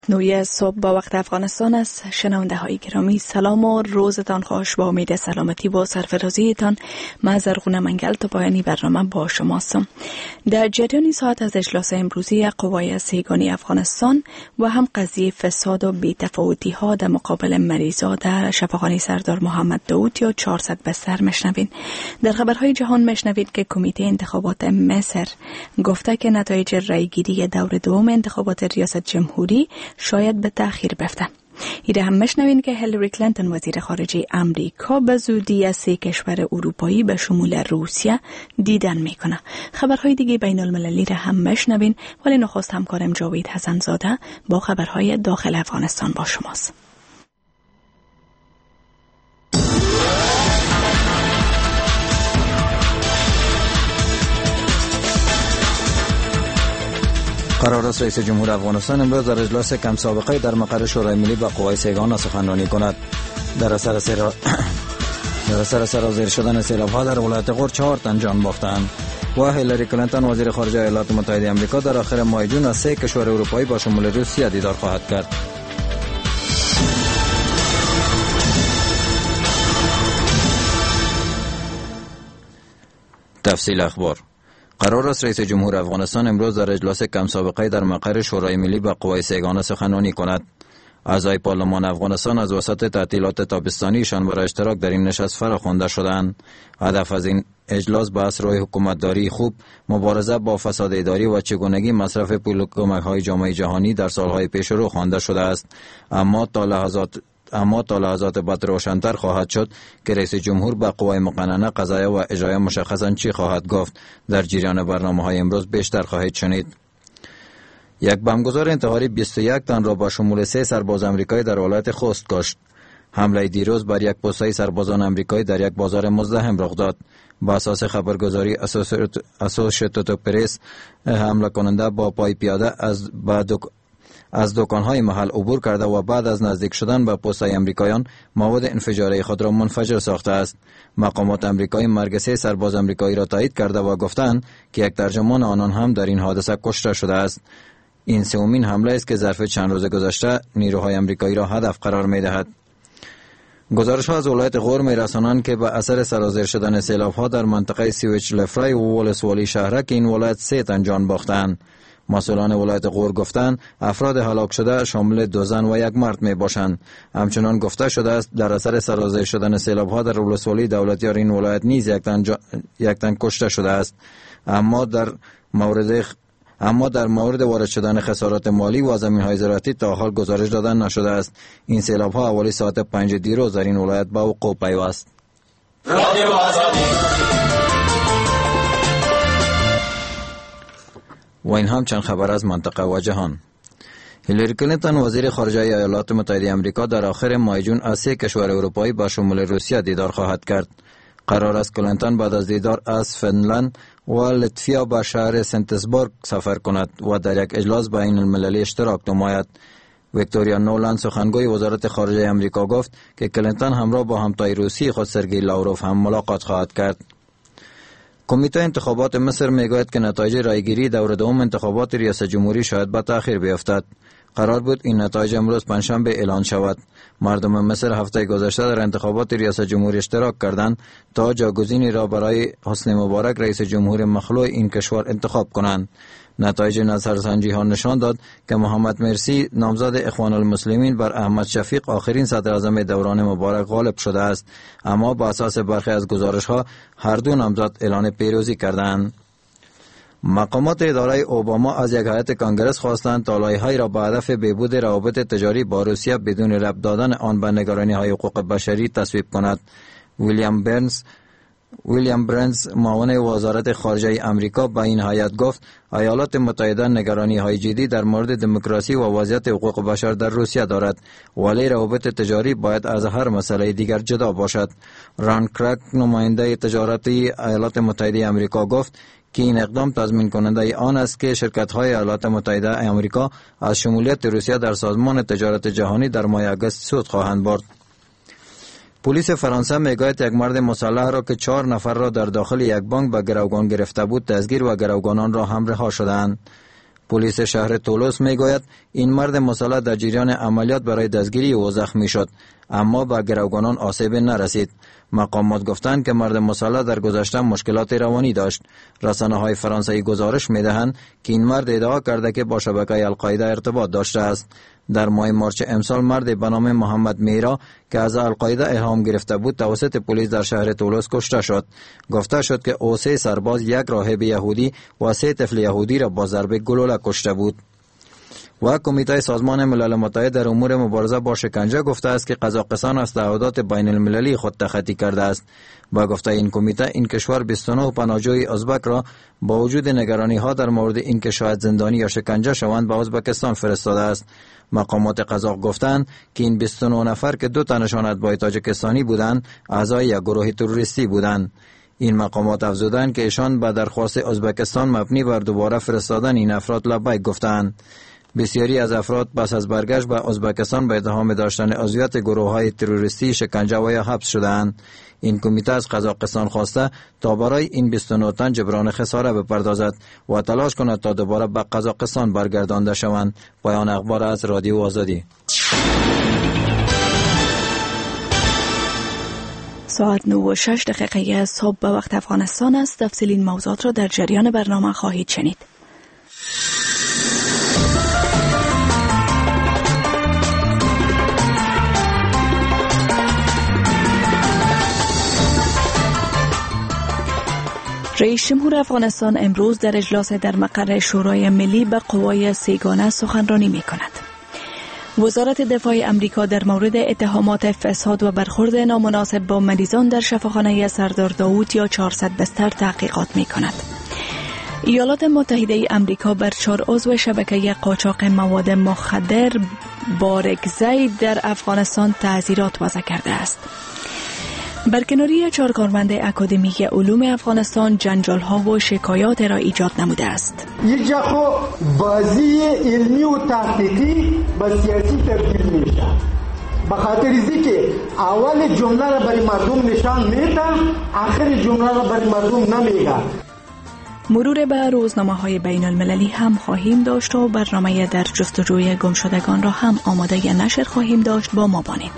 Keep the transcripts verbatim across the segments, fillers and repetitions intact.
نوی صبح با وقت افغانستان است. شنونده های گرامی سلام و روزتان خوش. با امید سلامتی و سرفرازیتان من زرغونه منگل تا پایانی برنامه با شما هستم. در جریان ساعت از اجلاس امروزی قوای سیگانی افغانستان و هم قضیه فساد و بی‌تفاوتی ها در مقابل مریضا در شفاخانه سردار محمد داود یا چهارصد بستر مشنوین. در خبرهای جهان مشنوید که کمیته انتخابات مصر گفته که نتایج رأیگیری دور دوم انتخابات ریاست جمهوری شاید به تأخیر بیفته. ایده هم مشنوین که هیلاری کلینتون وزیر خارجه امریکا به زودی از سه کشور اروپایی به شمول روسیه دیدن میکنه. خبرهای دیگه بین المللی را هم مشنوین، ولی نخست همکارم جاوید حسن‌زاده با خبرهای داخل افغانستان با شماست. قرار است رئیس جمهور افغانستان امروز در اجلاس کم سابقه در مقر شورای ملی با قوای سیگان سخنرانی کند. در اثر سرا... در اثر سرازیر شدن سیلاب‌ها در ولایت غور چهار تن جان باختند و هیلاری کلینتون وزیر خارجه ایالات متحده آمریکا در آخر ماه جون از سه کشور اروپایی با شمول روسیه دیدار خواهد کرد. تفصیل اخبار. قرار است رئیس جمهور افغانستان امروز در اجلاس کم سابقه در مقر شورای ملی با قوای سیگان سخنرانی کند. اعضای پارلمان افغانستان از وسط تعطیلات تابستانیشان برای اشتراک در این نشست فراخوانده شدند. هدف از این اجلاس بحث روی حکومتداری خوب، مبارزه با فساد اداری و چگونگی مصرف پول کمک‌های جامعه جهانی در سالهای پیش رو خوانده شده است. اما تا لحظات اما تا لحظات بعد روشن‌تر خواهد شد که رئیس جمهور با قوای مقننه قضاییه و اجراییه مشخصاً چی خواهد گفت. در جریان برنامه‌های امروز بیشتر خواهید شنید. یک بمبگذار انتحاری بیست و یک تن را با شمول سه سرباز آمریکایی در ولایت خوست کشت. حمله دیروز بر یک پوسته سربازان آمریکایی در یک بازار مزدحم رخ داد. با اساس خبرگزاری اسوسییتد پرس، حمله کننده با پای پیاده از بعد از دکان‌های محل عبور کرده و بعد از نزدیک شدن به پوسته آمریکایان مواد انفجاری خود را منفجر ساخته است. مقامات آمریکایی مرگ سه سرباز آمریکایی را تایید کرده و گفتند که یک ترجمان آنان هم در این حادثه کشته شده است. این سومین حمله است که ظرف چند روز گذشته نیروهای آمریکایی را هدف قرار می‌دهد. گزارش‌ها از ولایت غور می‌رسانند که به اثر سرازیر شدن سیلاب‌ها در منطقه سیویچ لفرای و ولسوالی شهرک این ولایت سه تن جان باختند. مسئولان ولایت غور گفتند افراد هلاک شده شامل دو زن و یک مرد می باشند. همچنان گفته شده است در اثر سرازیر شدن سیلاب‌ها در ولسوالی دولتیار این ولایت نیز یک تن, جا... یک تن کشته شده است. اما در مورد اما در مورد وارد شدن خسارات مالی و زمین‌های زراعتی تا حال گزارش دادن نشده است. این سیلاب‌ها حوالی ساعت پنج دیروز در این ولایت به وقوع پیوست. و این هم چند خبر از منطقه و جهان. هیلاری کلینتون وزیر خارجه ایالات متحده آمریکا در آخر ماه جون از سه کشور اروپایی با شمول روسیه دیدار خواهد کرد. قرار است کلینتون بعد از دیدار از فنلند و لتویا به شهر سنتسبورگ سفر کند و در یک اجلاس بین المللی اشتراک نماید. ویکتوریا نولند سخنگوی وزارت خارجه آمریکا گفت که کلینتون همراه با همتای روسی خود سرگئی لاوروف هم ملاقات خواهد کرد. کمیته انتخابات مصر میگوید که نتایج رأیگیری دور دوم انتخابات ریاست جمهوری شاید به تأخیر بیفتد. قرار بود این نتایج امروز پنجشنبه اعلان شود. مردم مصر هفته گذشته در انتخابات ریاست جمهوری اشتراک کردند تا جاگزینی را برای حسنی مبارک رئیس جمهور مخلوع این کشور انتخاب کنند. نتایج نظرسنجی ها نشان داد که محمد مرسی نامزد اخوان المسلمین بر احمد شفیق آخرین صدر اعظم دوران مبارک غالب شده است، اما با اساس برخی از گزارش ها هر دو نامزد اعلان پیروزی کردند. مقامات اداره اوباما از یک هیئت کانگرس خواستند تا لایحه‌ای را به هدف بهبود روابط تجاری با روسیه بدون ربط دادن آن به نگرانی‌های حقوق بشری تصویب کند. ویلیام برنز ویلیام برنز معاون وزارت خارجه آمریکا به این هیئت گفت ایالات متحده نگرانی‌های جدی در مورد دموکراسی و وضعیت حقوق بشر در روسیه دارد، ولی روابط تجاری باید از هر مسئله دیگر جدا باشد. ران کرک نماینده تجارتی ایالات متحده آمریکا گفت که این اقدام تضمین کننده آن است که شرکت‌های ایالات متحده آمریکا از شمولیت روسیه در سازمان تجارت جهانی در ماه آگوست سود خواهند برد. پلیس فرانسه میگوید یک مرد مسلح را که چهار نفر را در داخل یک بانک به گروگان گرفته بود دستگیر و گروگانان را هم رها شدند. پلیس شهر تولوس میگوید این مرد مسلح در جریان عملیات برای دستگیری او زخمی شد، اما به گروگانان آسیب نرسید. مقامات گفتند که مرد مسلح در گذشته مشکلات روانی داشت. رسانه های فرانسوی گزارش میدهند که این مرد ادعا کرده که با شبکه القاعده ارتباط داشته است. در ماه مارچ امسال مرد به نام محمد میرا که از القاعده الهام گرفته بود توسط پلیس در شهر تولوس کشته شد. گفته شد که او سه سرباز، یک راهب یهودی و سه طفل یهودی را با ضرب گلوله کشته بود. و کمیته سازمان ملل متحد در امور مبارزه با شکنجه گفته است که قزاقستان از تعهدات بین المللی خود تخطی کرده است. با گفته این کمیته، این کشور بیست و نه پناهجوی ازبک را با وجود نگرانی ها در مورد اینکه شاید زندانی یا شکنجه شوند به ازبکستان فرستاده است. مقامات قزاق گفتند که این بیست و نه نفر که دو تنشان اتباع تاجیکستانی بودند، اعضای یک گروه تروریستی بودند. این مقامات افزودند که ایشان به درخواست ازبکستان مبنی بر دوباره فرستادن این افراد لبیک گفتند. بسیاری از افراد پس از برگشت به ازبکستان به اتهام داشتن عضویت گروه‌های تروریستی شکنجه و یا حبس شدند. این کمیته از قزاقستان خواسته تا برای این بیست و نه تن جبران خساره بپردازد و تلاش کند تا دوباره به قزاقستان برگردانده شوند. پایان اخبار از رادیو آزادی. ساعت نه و شش دقیقه صبح به وقت افغانستان است. تفصیل این موضوعات را در جریان برنامه خواهید شنید. رئیس جمهور افغانستان امروز در اجلاس در مقر شورای ملی به قوای سیگانه سخنرانی می کند. وزارت دفاع امریکا در مورد اتهامات فساد و برخورد نامناسب با مریضان در شفاخانه سردار داوود یا چهارصد بستر تحقیقات می کند. ایالات متحده امریکا بر چهار عضو شبکه قاچاق مواد مخدر بارگزای در افغانستان تعزیرات وضع کرده است. برکناری چهار کارمند اکادمی علوم افغانستان جنجال‌ها و شکایات را ایجاد نموده است. اینجا خو بازی علمی و تحقیقی به سیاسی تبدیل میشه. به خاطر اینکه اول جمله را برای مردم نشان میده، آخر جمله را برای مردم نمیگه. مرور به روزنامه‌های بین المللی هم خواهیم داشت و برنامه در جستجوی گمشدگان را هم آماده نشر خواهیم داشت. با ما بانید.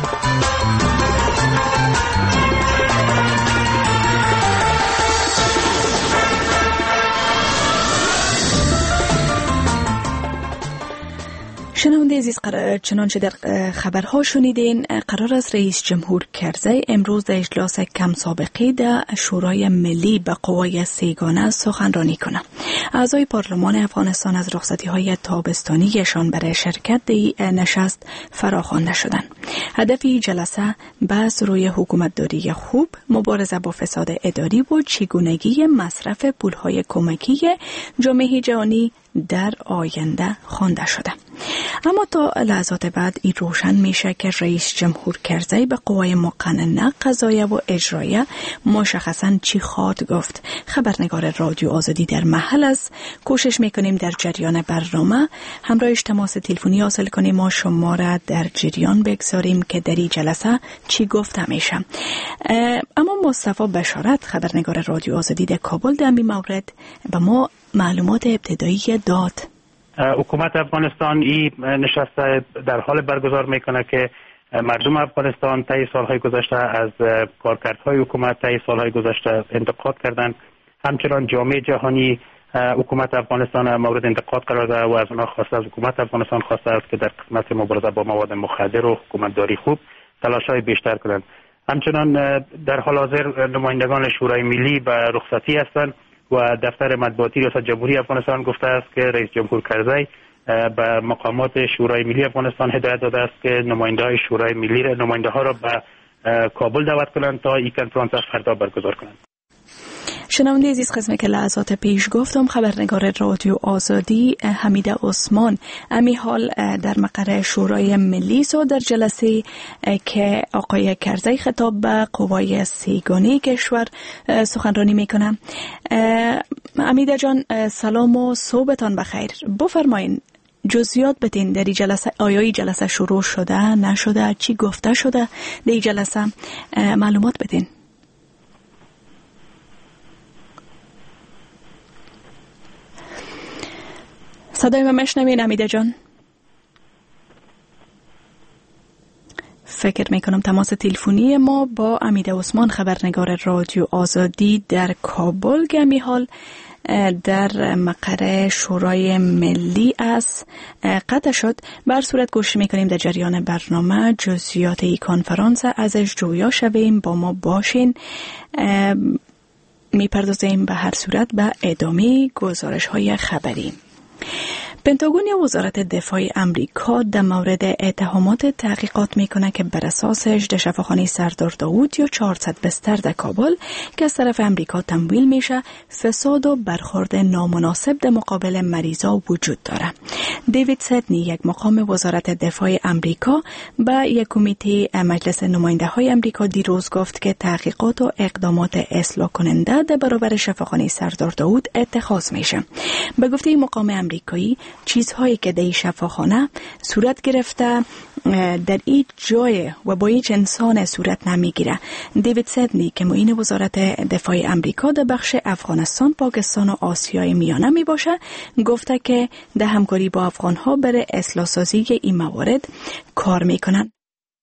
شنونده عزیز، چنانچه در خبرها شنیدین، قرار است رئیس جمهور کرزی امروز در اجلاس کم سابقه در شورای ملی به قوای سیگانه سخنرانی کنند. اعضای پارلمان افغانستان از رخصتی‌های تابستانیشان برای شرکت در نشست فراخوانده شدند. هدف جلسه بحث روی حکومتداری خوب، مبارزه با فساد اداری و چگونگی مصرف پولهای کمکی جامعه جهانی در آینده خوانده شده. اما تا لحظات بعد این روشن میشه که رئیس جمهور کرزی به قوای مقننه قضاییه و اجراییه مشخصاً چی خواهد گفت. خبرنگار رادیو آزادی در محل است. کوشش میکنیم در جریان برنامه همراهش تماس تلفنی حاصل کنیم و شما را در جریان بگذاریم که در این جلسه چی گفته میشه. اما مصطفی بشارت، خبرنگار رادیو آزادی در کابل، در این مورد به ما معلومات ابتدایی داد. حکومت افغانستان این نشست در حال برگزار میکنه که مردم افغانستان طی سالهای گذشته از کارکردهای حکومت طی سالهای گذشته انتقاد کردند. همچنان جامعه جهانی حکومت افغانستان مورد انتقاد قرار داده و از اونها خواسته از حکومت افغانستان خواسته است که در قسمت مبارزه با مواد مخدر و حکومتداری خوب تلاش‌های بیشتر کنند. همچنان در حال حاضر نمایندگان شورای ملی به رخصتی هستند و دفتر مطبوعاتی ریاست جمهوری افغانستان گفته است که رئیس جمهور کرزی به مقامات شورای ملی افغانستان هدایت داده است که نماینده های شورای ملی نماینده ها را به کابل دعوت کنند تا این کنفرانس فردا برگزار کنند. شنونده عزیز، قسمی که لحظات پیش گفتم، خبرنگار رادیو آزادی حمید عثمان امی حال در مقر شورای ملی سو در جلسه که آقای کرزی خطاب به قوای سیگانه کشور سخنرانی میکنه. حمید جان، سلام و صبحتان بخیر. بفرمایین جزئیات بدین در این جلسه. آیا این جلسه شروع شده نشده، چی گفته شده در این جلسه، معلومات بدین. صدای من میشنوین امیده جان؟ فکر میکنم تماس تلفنی ما با امیده عثمان خبرنگار رادیو آزادی در کابل گمی حال در مقر شورای ملی است قطع شد. بر صورت گوش میکنیم در جریان برنامه جزئیات ای کنفرانس ازش جویا شویم، با ما باشین. میپردازیم به هر صورت به ادامه گزارش های خبری. پنتاگون یا وزارت دفاع امریکا در مورد اتهامات تحقیقات میکنه که بر اساسش در شفاخانه سردار داوود یا چهارصد بستر در کابل که از طرف امریکا تمویل میشه فساد و برخورد نامناسب در مقابل مریضا وجود داره. دیوید سدنی، یک مقام وزارت دفاع امریکا، به یک کمیته مجلس نماینده های امریکا دیروز گفت که تحقیقات و اقدامات اصلاح کننده در برابر شفاخانه سردار داوود اتخاذ میشه. به گفته این مقام امریکایی چیزهایی که در این شفاخانه صورت گرفته در این جای و با هیچ انسان صورت نمیگیره. دیوید سدنی که معین وزارت دفاع امریکا در بخش افغانستان، پاکستان و آسیای میانه می باشه گفته که در همکاری با افغانها برای اصلاح سازی این موارد کار میکنن.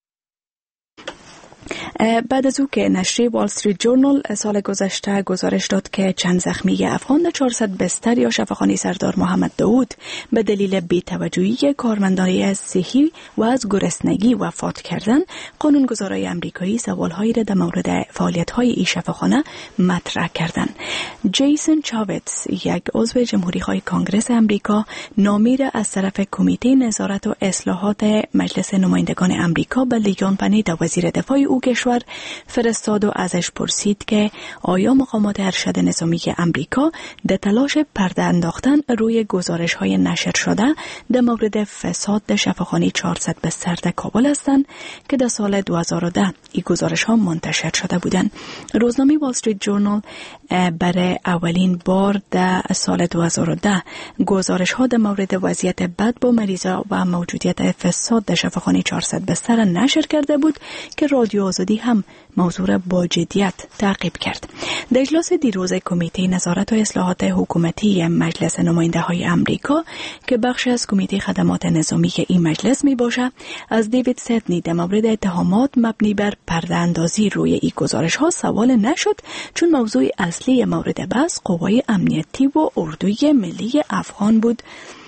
بعد از او که نشریه وال استریت جورنال سال گذشته گزارش داد که چند زخمی افغان در چهارصد بستر یا شفاخانه سردار محمد داوود به دلیل بی‌توجهی کارمندان صحی و از گرسنگی وفات کردند، قانونگذارای امریکایی سوالهایی را در مورد فعالیت‌های این شفاخانه مطرح کردند. جیسون چاویتز، یک عضو جمهوری‌خواه کانگرس امریکا، نامی را از طرف کمیته نظارت و اصلاحات مجلس نمایندگان امریکا به لیون پنید وزیر دفاع او کشور فرستاد و ازش پرسید که آیا مقامات ارشد نظامی امریکا در تلاش پرده انداختن روی گزارش‌های نشر شده در مورد فساد در شفاخانه چهارصد بستر در کابل هستند که در سال دو هزار و ده این گزارش‌ها منتشر شده بودند. روزنامه وال استریت جورنال برای اولین بار در سال دو هزار و ده گزارش‌ها در مورد وضعیت بد با مریضا و موجودیت فساد در شفاخانه چهارصد بستر نشر کرده بود که رادیو آزادی هم موضوع را با جدیت تعقیب کرد. در اجلاس دیروز کمیته نظارت و اصلاحات حکومتی مجلس نماینده های امریکا که بخش از کمیته خدمات نظامی این مجلس می باشه، از دیوید سدنی در مورد اتهامات مبنی بر پرده اندازی روی این گزارش ها سوال نشد، چون موضوع اصلی مورد بحث قوای امنیتی و اردوی ملی افغان بود.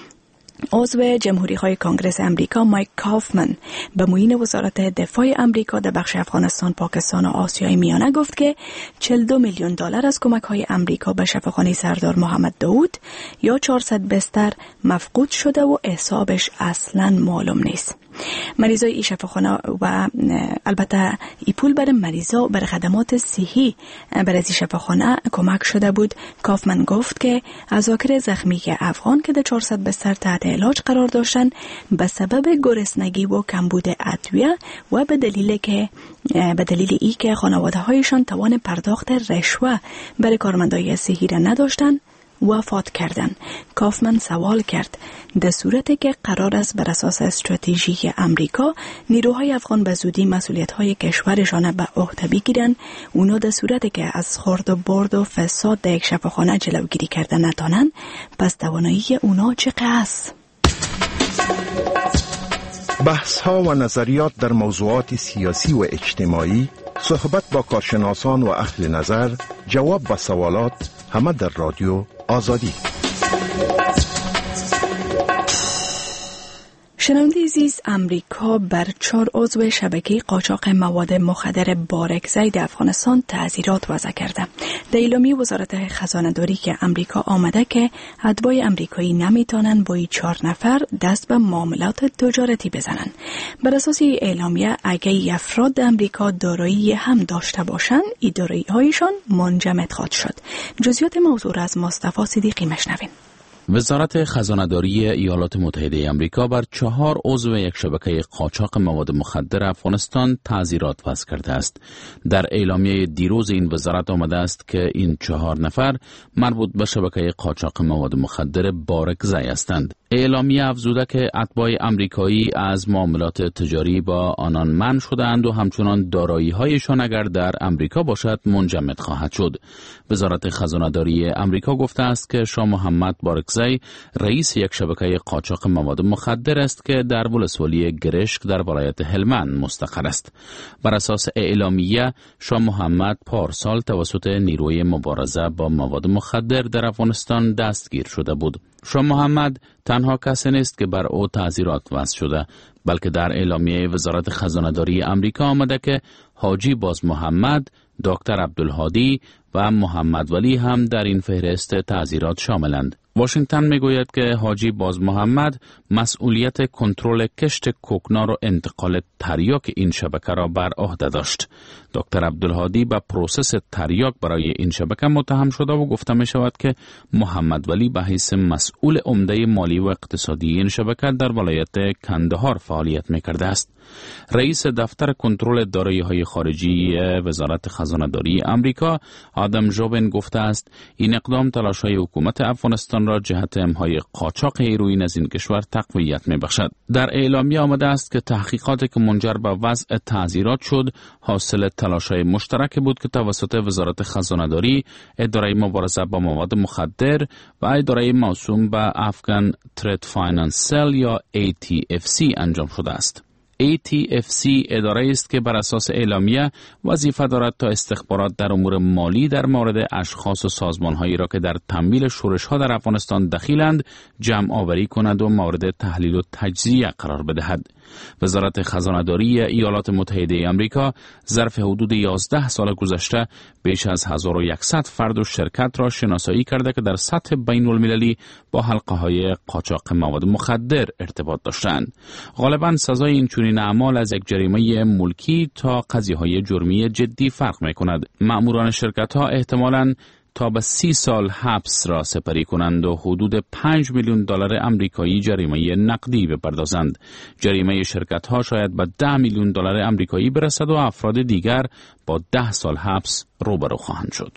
عضو جمهوری‌خواه کانگرس امریکا مایک کافمن به معین وزارت دفاع امریکا در بخش افغانستان، پاکستان و آسیای میانه گفت که چهل و دو میلیون دلار از کمک‌های امریکا به شفاخانه سردار محمد داوود یا چهارصد بستر مفقود شده و حسابش اصلاً معلوم نیست. مریضای این شفاخانه و البته این پول برای مریضا برای خدمات صحی برای این شفاخانه کمک شده بود. کافمن گفت که اذاکر زخمی افغان که در چهارصد بستر تحت علاج قرار داشتن به سبب گرسنگی و کمبود ادویه و به دلیل که به دلیل ای که خانواده هایشان توان پرداخت رشوه برای کارمندای صحی را نداشتن وفات کردند. کافمن سوال کرد در صورتی که قرار است بر اساس استراتژی امریکا نیروهای افغان به زودی مسئولیت‌های کشورشان به عهده بگیرند، اونا در صورتی که از خورد و برد و فساد در یک شفاخانه جلوگیری کرده نتانند، پس توانایی اونا چقدر است؟ بحث‌ها و نظریات در موضوعات سیاسی و اجتماعی، صحبت با کارشناسان و اهل نظر، جواب به سوالات، همه در رادیو آزادی. شنونده عزیز، امریکا بر چهار عضو شبکه قاچاق مواد مخدر بارکزای در افغانستان تعزیرات وضع کرده. در اعلامیه وزارت خزانه‌داری که امریکا آمده که اتباع امریکایی نمیتونن با این چهار نفر دست به معاملات تجارتی بزنن. بر اساس اعلامیه اگه افراد امریکا دارایی هم داشته باشند، این دارایی‌هایشان منجمد خواهد شد. جزئیات موضوع را از مصطفی صدیقی مشنوین. وزارت خزانه‌داری ایالات متحده آمریکا بر چهار عضو یک شبکه قاچاق مواد مخدر افغانستان تعزیرات وضع کرده است. در اعلامیه دیروز این وزارت آمده است که این چهار نفر مربوط به شبکه قاچاق مواد مخدر بارکزای هستند. اعلامیه افزوده که اتباع امریکایی از معاملات تجاری با آنان منع شده‌اند و همچنان دارایی‌هایشان اگر در امریکا باشد منجمد خواهد شد. وزارت خزانه‌داری امریکا گفته است که شاه محمد بارکزای کرزی رئیس یک شبکه قاچاق مواد مخدر است که در ولسوالی گرشک در ولایت هلمند مستقر است. بر اساس اعلامیه شاه محمد پارسال توسط نیروی مبارزه با مواد مخدر در افغانستان دستگیر شده بود. شاه محمد تنها کسی نیست که بر او تعزیرات وضع شده، بلکه در اعلامیه وزارت خزانه‌داری امریکا آمده که حاجی باز محمد، دکتر عبدالهادی و محمد ولی هم در این فهرست تعزیرات شاملند. واشنگتن میگوید که حاجی باز محمد مسئولیت کنترل کشت کوکنار و انتقال تریاک این شبکه را بر عهده داشت. دکتر عبدالهادی به پروسس تریاک برای این شبکه متهم شده و گفته می شود که محمد ولی به حیث مسئول عمده مالی و اقتصادی این شبکه در ولایت کندهار فعالیت می کرده است. رئیس دفتر کنترل دارایی‌های خارجی وزارت خزانه‌داری امریکا آدم جوبن گفته است این اقدام تلاش‌های حکومت افغانستان را جهت امحای قاچاق هیروئین از این کشور تقویت می‌بخشد. در اعلامیه آمده است که تحقیقاتی که منجر به وضع تعزیرات شد حاصل تلاش‌های مشترک بود که توسط وزارت خزانه‌داری، اداره مبارزه با مواد مخدر و اداره موسوم به افغان ترید فایننس سل یا ای تی اف سی انجام شده است. ای تی اف سی اداره است که بر اساس اعلامیه وظیفه دارد تا استخبارات در امور مالی در مورد اشخاص و سازمان‌هایی را که در تمویل شورش‌ها در افغانستان دخیلند جمع آوری کند و مورد تحلیل و تجزیه قرار بدهد. وزارت خزانه‌داری ایالات متحده آمریکا ظرف حدود یازده سال گذشته بیش از هزار و صد فرد و شرکت را شناسایی کرده که در سطح بین المللی با حلقه‌های قاچاق مواد مخدر ارتباط داشتند. غالباً سزای این چنین اعمال از یک جریمه ملکی تا قضیه‌های جرمی جدی فرق می‌کند. مأموران شرکت‌ها احتمالاً تا به سی سال حبس را سپری کنند و حدود پنج میلیون دلار آمریکایی جریمه نقدی بپردازند. جریمه شرکت ها شاید به ده میلیون دلار آمریکایی برسد و افراد دیگر با ده سال حبس روبرو خواهند شد.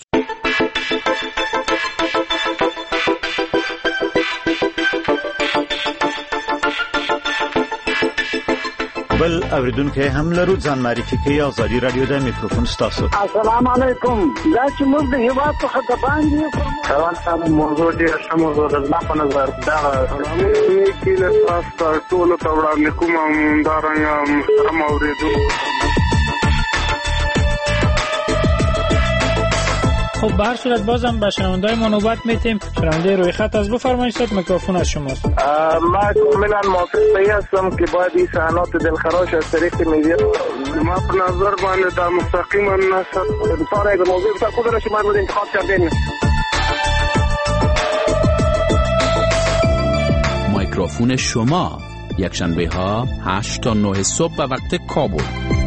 بل اوریدونکو هم لرو ځان معرفي کوي ازادي رادیو د میکروفون ستاسو. السلام علیکم. دا چې موږ د هیواد څخه د باندې روان سره موضوع ډېر ښه موضوع ده. زما په نظر دا چې له تاسو ټولو ته وړاندې کوم همدارنګه محترم اوریدونکو. خب به هر صورت بازم به شنونده‌های ما نوبت میتیم. شنونده روی خط از بفرمایید، صد میکروفون از شماست. ما کاملا موافق به هستم که باید این صحنات دلخراش از طریق میدیا ما په نظر باندې دا مستقیما نشد ساره به موضوع بسیار خوب را شما بود انتخاب کردین. میکروفون شما یک شنبه ها هشت تا نه صبح به وقت کابل.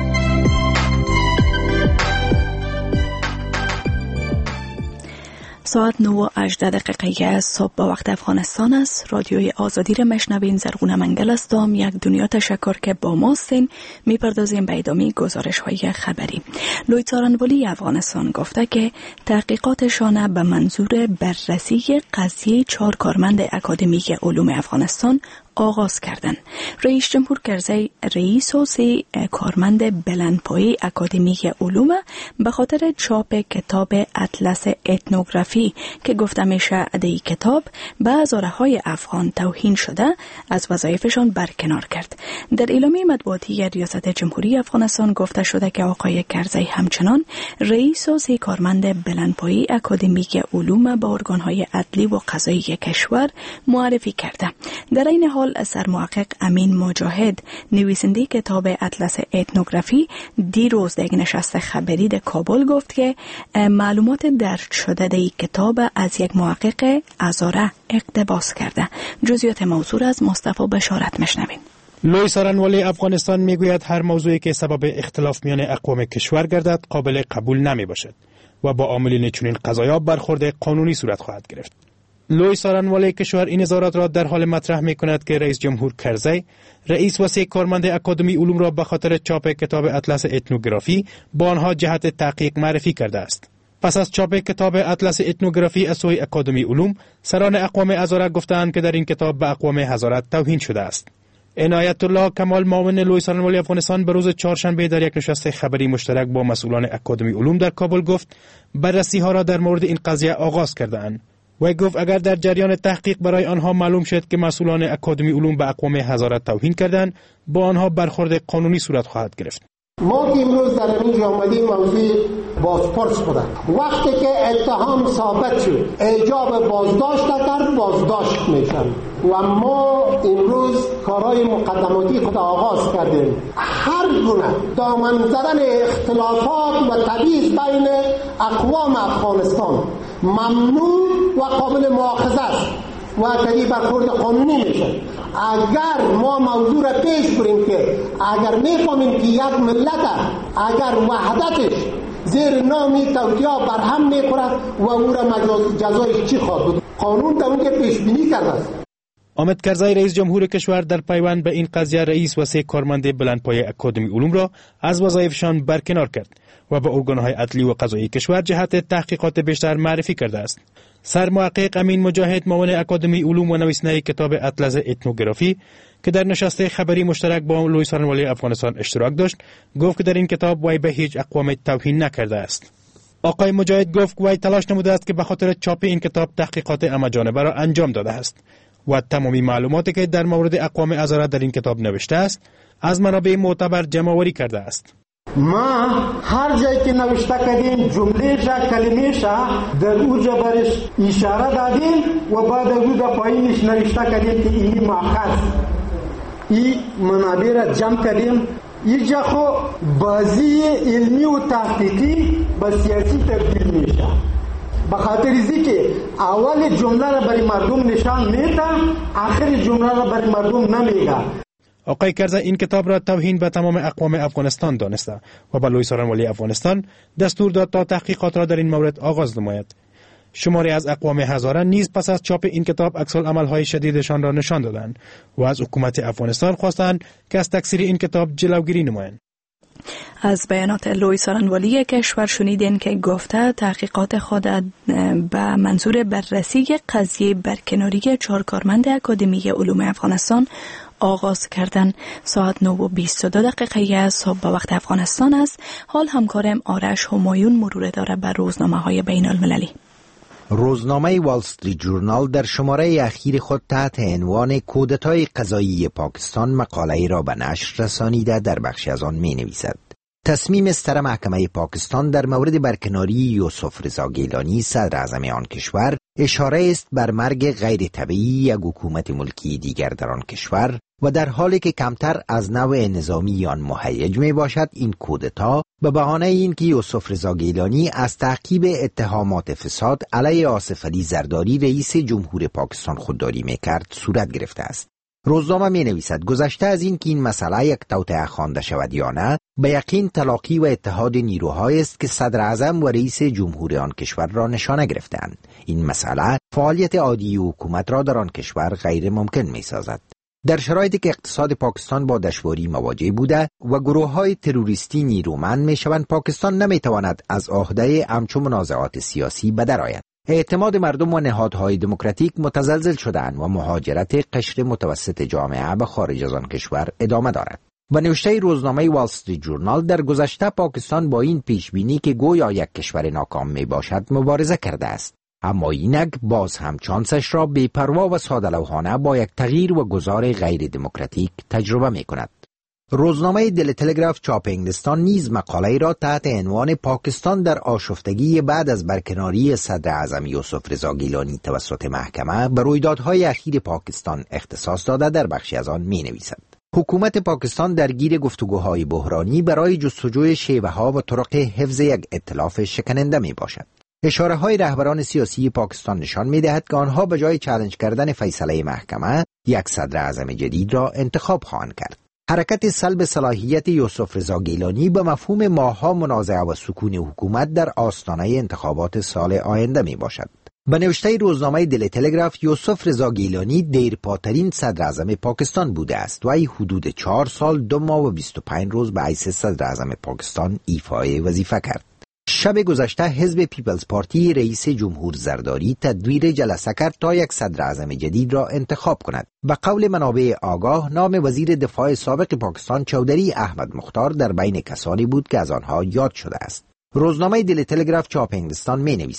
ساعت نه و هجده دقیقه صبح به وقت افغانستان است. رادیوی آزادی را مشنوین. زرغونه منگل هستم. یک دنیا تشکر که با ماستین. میپردازیم به ادامه گزارش های خبری. لوی څارنوالي افغانستان گفته که تحقیقاتشان به منظور بررسی قضیه چهار کارمند اکادمی علوم افغانستان آغاز کردند. رئیس جمهور کرزی رئیس و سه کارمند بلندپایه اکادمی علوم به خاطر چاپ کتاب اطلس اتنوگرافی که گفته میشه ادعی کتاب به هزاره های افغان توهین شده از وظایفشان برکنار کرد. در اعلامیه مطبوعاتی ریاست جمهوری افغانستان گفته شده که آقای کرزی همچنان رئیس و سه کارمند بلندپایه اکادمی علوم به ارگانهای عدلی و قضایی کشور معرفی کرده. در این حال سرمحقق امین مجاهد نویسنده کتاب اطلس اتنوگرافی دیروز در یک نشست خبری در کابل گفت که معلومات درج شده در این کتاب از یک محقق هزاره اقتباس کرده. جزئیات موضوع از مصطفی بشارت مشنوین. لوی څارنوالي افغانستان میگوید هر موضوعی که سبب اختلاف میان اقوام کشور گردد قابل قبول نمی باشد و با عاملین چنین قضایا برخورد قانونی صورت خواهد گرفت. لوی څارنوالي کشور این نظارات را در حال مطرح می کند که رئیس جمهور کرزی رئیس و سه کارمند اکادمی علوم را به خاطر چاپ کتاب اطلس اتنوگرافی با آنها جهت تحقیق معرفی کرده است. پس از چاپ کتاب اطلس اتنوگرافی از سوی اکادمی علوم، سران اقوام هزاره گفتند که در این کتاب به اقوام هزاره توهین شده است. عنایت الله کمال معاون لوی څارنوالي افغانستان به روز چهارشنبه در یک نشست خبری مشترک با مسئولان اکادمی علوم در کابل گفت بررسی ها را در مورد این قضیه آغاز کرده‌اند. و گفت اگر در جریان تحقیق برای آنها معلوم شد که مسئولان اکادمی علوم به اقوام هزاره توهین کردند، با آنها برخورد قانونی صورت خواهد گرفت. ما که امروز در اینجا آمدیم موضوع بازپرس بودن. وقتی که اتهام ثابت شد ایجاب بازداشت کرد، بازداشت میشن و ما امروز کارهای مقدماتی خود آغاز کردیم. هر گونه دامن زدن اختلافات و تبعیض بین اقوام افغانستان ممنوع و قابل مؤاخذه است و تری برخورد قانونی میشه. اگر ما موضوع را پیش بریم که اگر میفهمیم که یک ملت اگر وحدتش زیر نامی توطئه برهم میخورد و او را جزایش چی خواهد بود؟ قانون تا اون که پیش بینی کرده است. حامد کرزی رئیس جمهور کشور در پیوند به این قضیه رئیس و سه کارمند بلندپایه اکادمی علوم را از وظایفشان برکنار کرد و به ارگانهای عدلی و قضایی کشور جهت تحقیقات بیشتر معرفی کرده است. سرمحقق امین مجاهد معاون اکادمی علوم و نویسنده کتاب اطلس اتنوگرافی که در نشست خبری مشترک با لوی سارنوالی افغانستان اشتراک داشت، گفت که در این کتاب وی به هیچ اقوام توهین نکرده است. آقای مجاهد گفت وی تلاش نموده است که به خاطر چاپ این کتاب تحقیقات همه‌جانبه را انجام داده است و تمامی معلوماتی که در مورد اقوام هزاره در این کتاب نوشته است از منابع معتبر جمع‌آوری کرده است. ما هر جایی که نوشته کردیم جمله شا کلمه شا در اوجا برش اشاره دادیم و بعد اوجا پایینش نوشته کردیم که اینی ماخذ این منابع را جمع کردیم. اینجا خو بازی علمی و تحقیقی به سیاسی تبدیل میشه، به خاطر ازی که اول جمله را برای مردم نشان میده، آخر جمله را برای مردم نمیگه. آقای کرزی این کتاب را توهین به تمام اقوام افغانستان دانسته و به لوی سارنوالی افغانستان دستور داد تا تحقیقات را در این مورد آغاز نماید. شماری از اقوام هزاره نیز پس از چاپ این کتاب عکس‌العمل‌های شدیدشان را نشان دادند و از حکومت افغانستان خواستند که از تکثیر این کتاب جلوگیری نمایند. از بیانات لوی سارنوالی کشور شنیدین که گفته تحقیقات خود به منظور بررسی قضیه برکناری چهار کارمند اکادمی علوم افغانستان آغاز کردن. ساعت نه و بیست و دو دقیقه صبح به وقت افغانستان است. حال همکارم آرش همایون مرور داره بر روزنامه های بین المللی. روزنامه وال استریت جورنال در شماره اخیر خود تحت عنوان کودتای قضایی پاکستان مقاله‌ای را به نشر رسانیده در بخشی از آن می نویسد: تصمیم ستر محکمه پاکستان در مورد برکناری یوسف رضا گیلانی صدر اعظم آن کشور اشاره است بر مرگ غیر طبیعی یک حکومت ملکی دیگر در آن کشور و در حالی که کمتر از نوع نظامی آن مهیج می باشد، این کودتا به بهانه اینکه یوسف رضا گیلانی از تعقیب اتهامات فساد علیه آصف علی زرداری رئیس جمهور پاکستان خودداری می کرد صورت گرفته است. روزنامه می نویسد گذشته از این که این مسئله یک توطئه خوانده شود یا نه، به یقین تلاقی و اتحاد نیروهایی است که صدر اعظم و رئیس جمهور آن کشور را نشانه گرفتند. این مسئله فعالیت عادی حکومت را در آن کشور غیر ممکن می سازد. در شرایطی که اقتصاد پاکستان با دشواری مواجه بوده و گروه‌های تروریستی نیرومند می‌شوند، پاکستان نمی‌تواند از عهده همچون منازعات سیاسی بدرآید. اعتماد مردم و نهادهای دموکراتیک متزلزل شده‌اند و مهاجرت قشر متوسط جامعه به خارج از آن کشور ادامه دارد. و نوشته روزنامه وال استریت جورنال در گذشته پاکستان با این پیشبینی که گویا یک کشور ناکام میباشد مبارزه کرده است، اما اینک باز هم چانسش را بی‌پروا و ساده‌لوحانه با یک تغییر و گذار غیر دموکراتیک تجربه می کند. روزنامه دلی تلگراف چاپ انگلستان نیز مقاله‌ای را تحت عنوان پاکستان در آشفتگی بعد از برکناری صدر اعظم یوسف رضا گیلانی توسط محکمه به رویدادهای اخیر پاکستان اختصاص داده در بخشی از آن می نویسد: حکومت پاکستان درگیر گفتگوهای بحرانی برای جستجوی شیوه‌ها و طرق حفظ یک ائتلاف شکننده می باشد. اشاره های رهبران سیاسی پاکستان نشان می دهد که آنها به جای چالش کردن فیصله محکمه یک صدر اعظم جدید را انتخاب خواهند کرد. حرکت سلب صلاحیت یوسف رضا گیلانی به مفهوم ماه‌ها منازعه و سکون حکومت در آستانه انتخابات سال آینده می باشد. به نوشته روزنامه دلی تلگراف، یوسف رضا گیلانی دیرپاترین صدر اعظم پاکستان بوده است و ای حدود چهار سال دو ماه و بیست و پنج روز به حیث صدر اعظم پاکستان ایفای وظیفه کرد. شب گذشته حزب پیپلز پارتی رئیس جمهور زرداری تدبیر جلسه کرد تا یک صدر اعظم جدید را انتخاب کند. به قول منابع آگاه، نام وزیر دفاع سابق پاکستان چودری احمد مختار در بین کسانی بود که از آنها یاد شده است. روزنامه دلی تلگراف چاپ انگلستان می نویسد: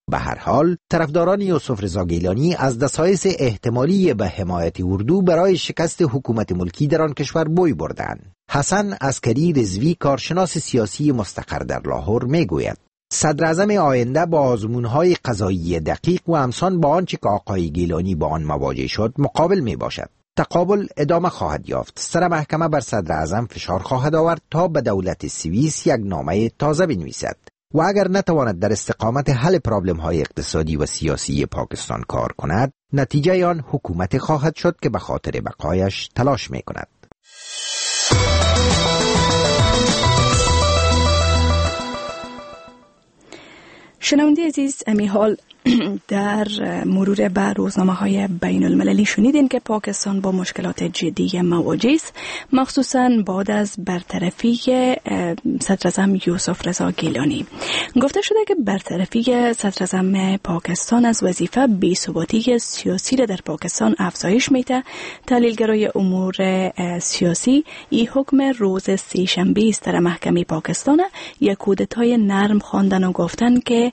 به هر حال طرفداران یوسف رضا گیلانی از دسایس احتمالی به حمایت اردو برای شکست حکومت ملکی در آن کشور بوی بردند. حسن عسکری رضوی کارشناس سیاسی مستقر در لاهور می گوید صدر اعظم آینده با آزمون‌های قضایی دقیق و همسان با آنچه که آقای گیلانی با آن مواجه شد مقابل می باشد. تقابل ادامه خواهد یافت. سر محکمه بر صدر اعظم فشار خواهد آورد تا به دولت سوئیس یک نامه تازه بنویسد و اگر نتواند در استقامت حل پرابلم های اقتصادی و سیاسی پاکستان کار کند، نتیجه آن حکومت خواهد شد که به خاطر بقایش تلاش می کند. شنونده عزیز، امی حال در مرور به روزنامه های بین المللی شنیدین که پاکستان با مشکلات جدی مواجه است، مخصوصا بعد از برطرفی صدر اعظم یوسف رضا گیلانی. گفته شده که برطرفی صدر اعظم پاکستان از وظیفه بی‌ثباتی سیاسی را در پاکستان افزایش میده. تحلیلگرای امور سیاسی این حکم روز سه‌شنبه است در محکمه پاکستان یک کودتای نرم خواندن و گفتن که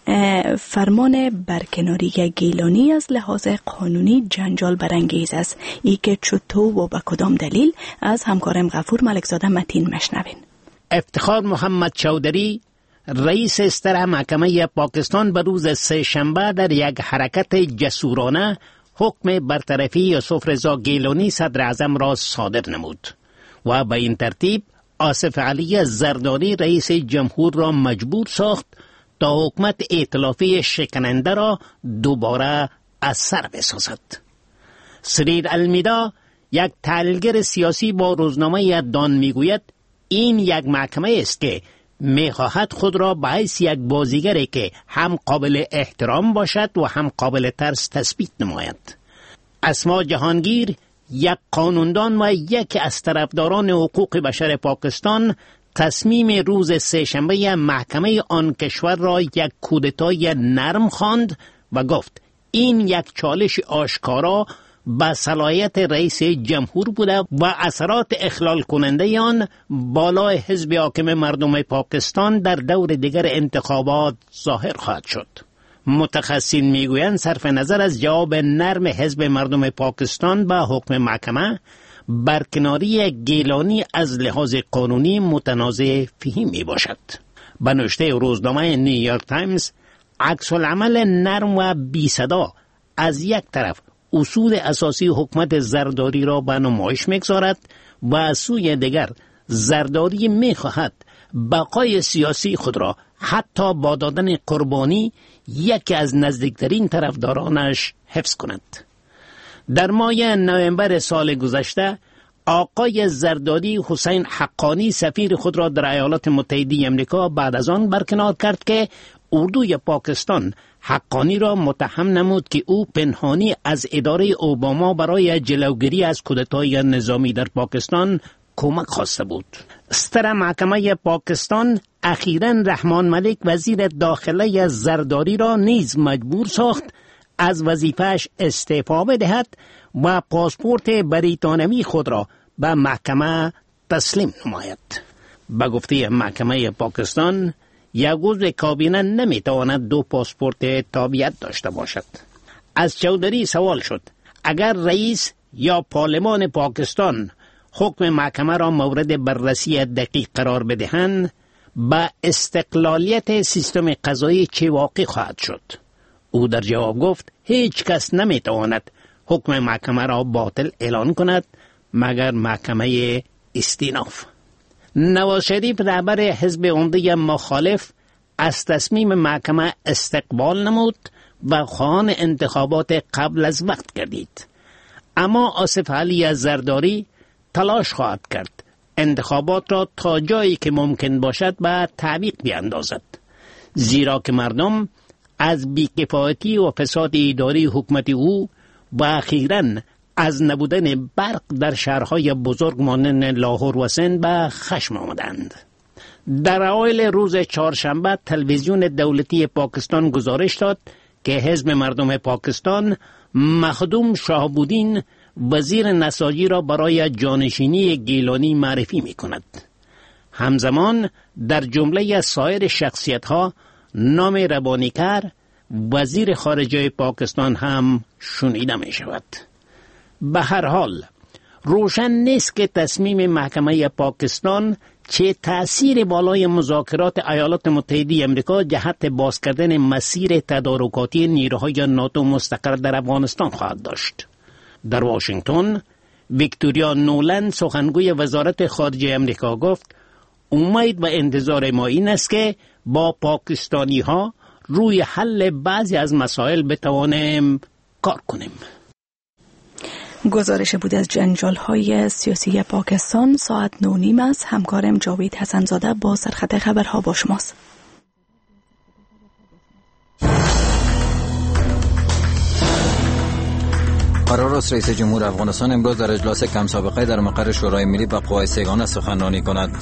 فرمان برکناری گیلانی از لحاظ قانونی جنجال برانگیز است. ای که چطور و به کدام دلیل از همکارم غفور ملکزاده متین مشنوین. افتخار محمد چودری رئیس استر محکمه پاکستان به روز سه شنبه در یک حرکت جسورانه حکم برطرفی یوسف رضا گیلانی صدر اعظم را صادر نمود و به این ترتیب آصف علی زرداری رئیس جمهور را مجبور ساخت تا حکومت ائتلافی شکننده را دوباره از سر بسازد. سریر المیدا یک تحلیلگر سیاسی با روزنامه دان میگوید این یک محکمه است که میخواهد خود را به حیث یک بازیگری که هم قابل احترام باشد و هم قابل ترس تثبیت نماید. اسما جهانگیر یک قانوندان و یکی از طرفداران حقوق بشر پاکستان تصمیم روز سه‌شنبه محکمه آن کشور را یک کودتای نرم خواند و گفت این یک چالش آشکارا به صلاحیت رئیس جمهور بوده و اثرات اخلال کننده آن بالای حزب حاکم مردم پاکستان در دور دیگر انتخابات ظاهر خواهد شد. متخصصین میگویند صرف نظر از جواب نرم حزب مردم پاکستان به حکم محکمه، برکناری گیلانی از لحاظ قانونی متنازع فیه می باشد. به نوشته روزنامه نیویورک تایمز، عکس العمل نرم و بی صدا از یک طرف اصول اساسی حکومت زرداری را به نمایش می‌گذارد و از سوی دیگر زرداری می‌خواهد بقای سیاسی خود را حتی با دادن قربانی یکی از نزدیکترین طرفدارانش حفظ کند. در ماه نوامبر سال گذشته آقای زرداری حسین حقانی سفیر خود را در ایالات متحده آمریکا بعد از آن برکنار کرد که اردوی پاکستان حقانی را متهم نمود که او پنهانی از اداره اوباما برای جلوگیری از کودتای نظامی در پاکستان کمک خواسته بود. ستر محکمه پاکستان اخیراً رحمان ملک وزیر داخله زرداری را نیز مجبور ساخت از وظیفه‌اش استعفا بدهد و پاسپورت بریتانوی خود را به محکمه تسلیم نماید. به گفته محکمه پاکستان، یک عضو کابینه نمیتواند دو پاسپورت تابعیت داشته باشد. از چودری سوال شد اگر رئیس یا پارلمان پاکستان حکم محکمه را مورد بررسی دقیق قرار بدهند، با استقلالیت سیستم قضایی چه واقع خواهد شد؟ او در جواب گفت هیچ کس نمیتواند حکم محکمه را باطل اعلان کند مگر محکمه استیناف. نواز شریف رهبر حزب عمده مخالف از تصمیم محکمه استقبال نمود و خواهان انتخابات قبل از وقت گردید. اما آصف علی زرداری تلاش خواهد کرد انتخابات را تا جایی که ممکن باشد به تعویق بیاندازد، زیرا که مردم از بی‌کفایتی و فساد اداری حکومت او و اخیراً از نبودن برق در شهرهای بزرگ مانند لاهور و سند به خشم آمدند. در اوایل روز چهارشنبه تلویزیون دولتی پاکستان گزارش داد که حزب مردم پاکستان مخدوم شاهبودین وزیر نساجی را برای جانشینی گیلانی معرفی می کند. همزمان در جمله سایر شخصیت ها نام ربانیکر وزیر خارجه پاکستان هم شنیده می شود. به هر حال روشن نیست که تصمیم محکمه پاکستان چه تأثیر بالای مذاکرات ایالات متحده آمریکا جهت باز کردن مسیر تدارکاتی نیروهای ناتو مستقر در افغانستان خواهد داشت. در واشنگتن ویکتوریا نولند سخنگوی وزارت خارجه آمریکا گفت امید و انتظار ما این است که با پاکستانی ها روی حل بعضی از مسائل بتوانیم کار کنیم. گزارش بود از جنجال های سیاسی پاکستان. ساعت نو نیم است. همکارم جاوید حسنزاده با سرخط خبرها با شماست. قرار است رئیس جمهور افغانستان امروز در اجلاس کم سابقه در مقر شورای ملی به قوای سگانه سخنرانی کند.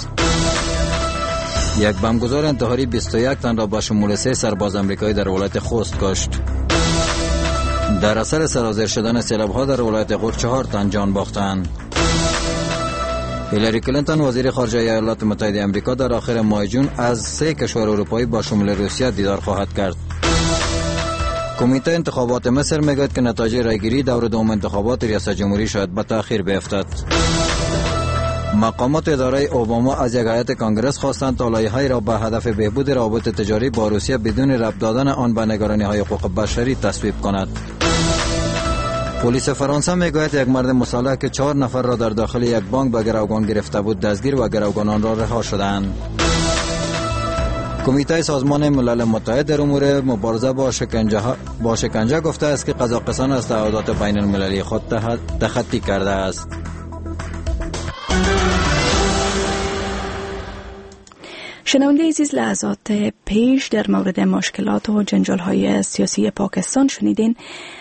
یک بمبگذار انتحاری بیست و یک تن را با شمول سه سرباز آمریکایی در ولایت خوست کشت. در اثر سرازیر شدن سیلاب‌ها در ولایت غور چهار تن جان باختند. هیلاری کلینتون وزیر خارجه ایالات متحده آمریکا در آخر ماه جون از سه کشور اروپایی با شمول روسیه دیدار خواهد کرد. کمیته انتخابات مصر میگوید که نتایج رایگیری دور دوم انتخابات ریاست جمهوری شاید به تأخیر بیفتد. مقامات اداره اوباما از یک هیئت کانگرس خواستند تا لایحه‌ای را به هدف بهبود روابط تجاری با روسیه بدون ربط دادن آن به نگرانی‌های حقوق بشری تصویب کند. پلیس فرانسه میگوید یک مرد مسلح که چهار نفر را در داخل یک بانک به گروگان گرفته بود دستگیر و گروگانان را رها شدند. کمیته سازمان ملل متحد در امور مبارزه با شکنجه با شکنجه گفته است که قزاقستان از تعهدات بین المللی خود تخطی کرده است. شنونده عزیز، لحظات پیش در مورد مشکلات و جنجال‌های سیاسی پاکستان شنیدین.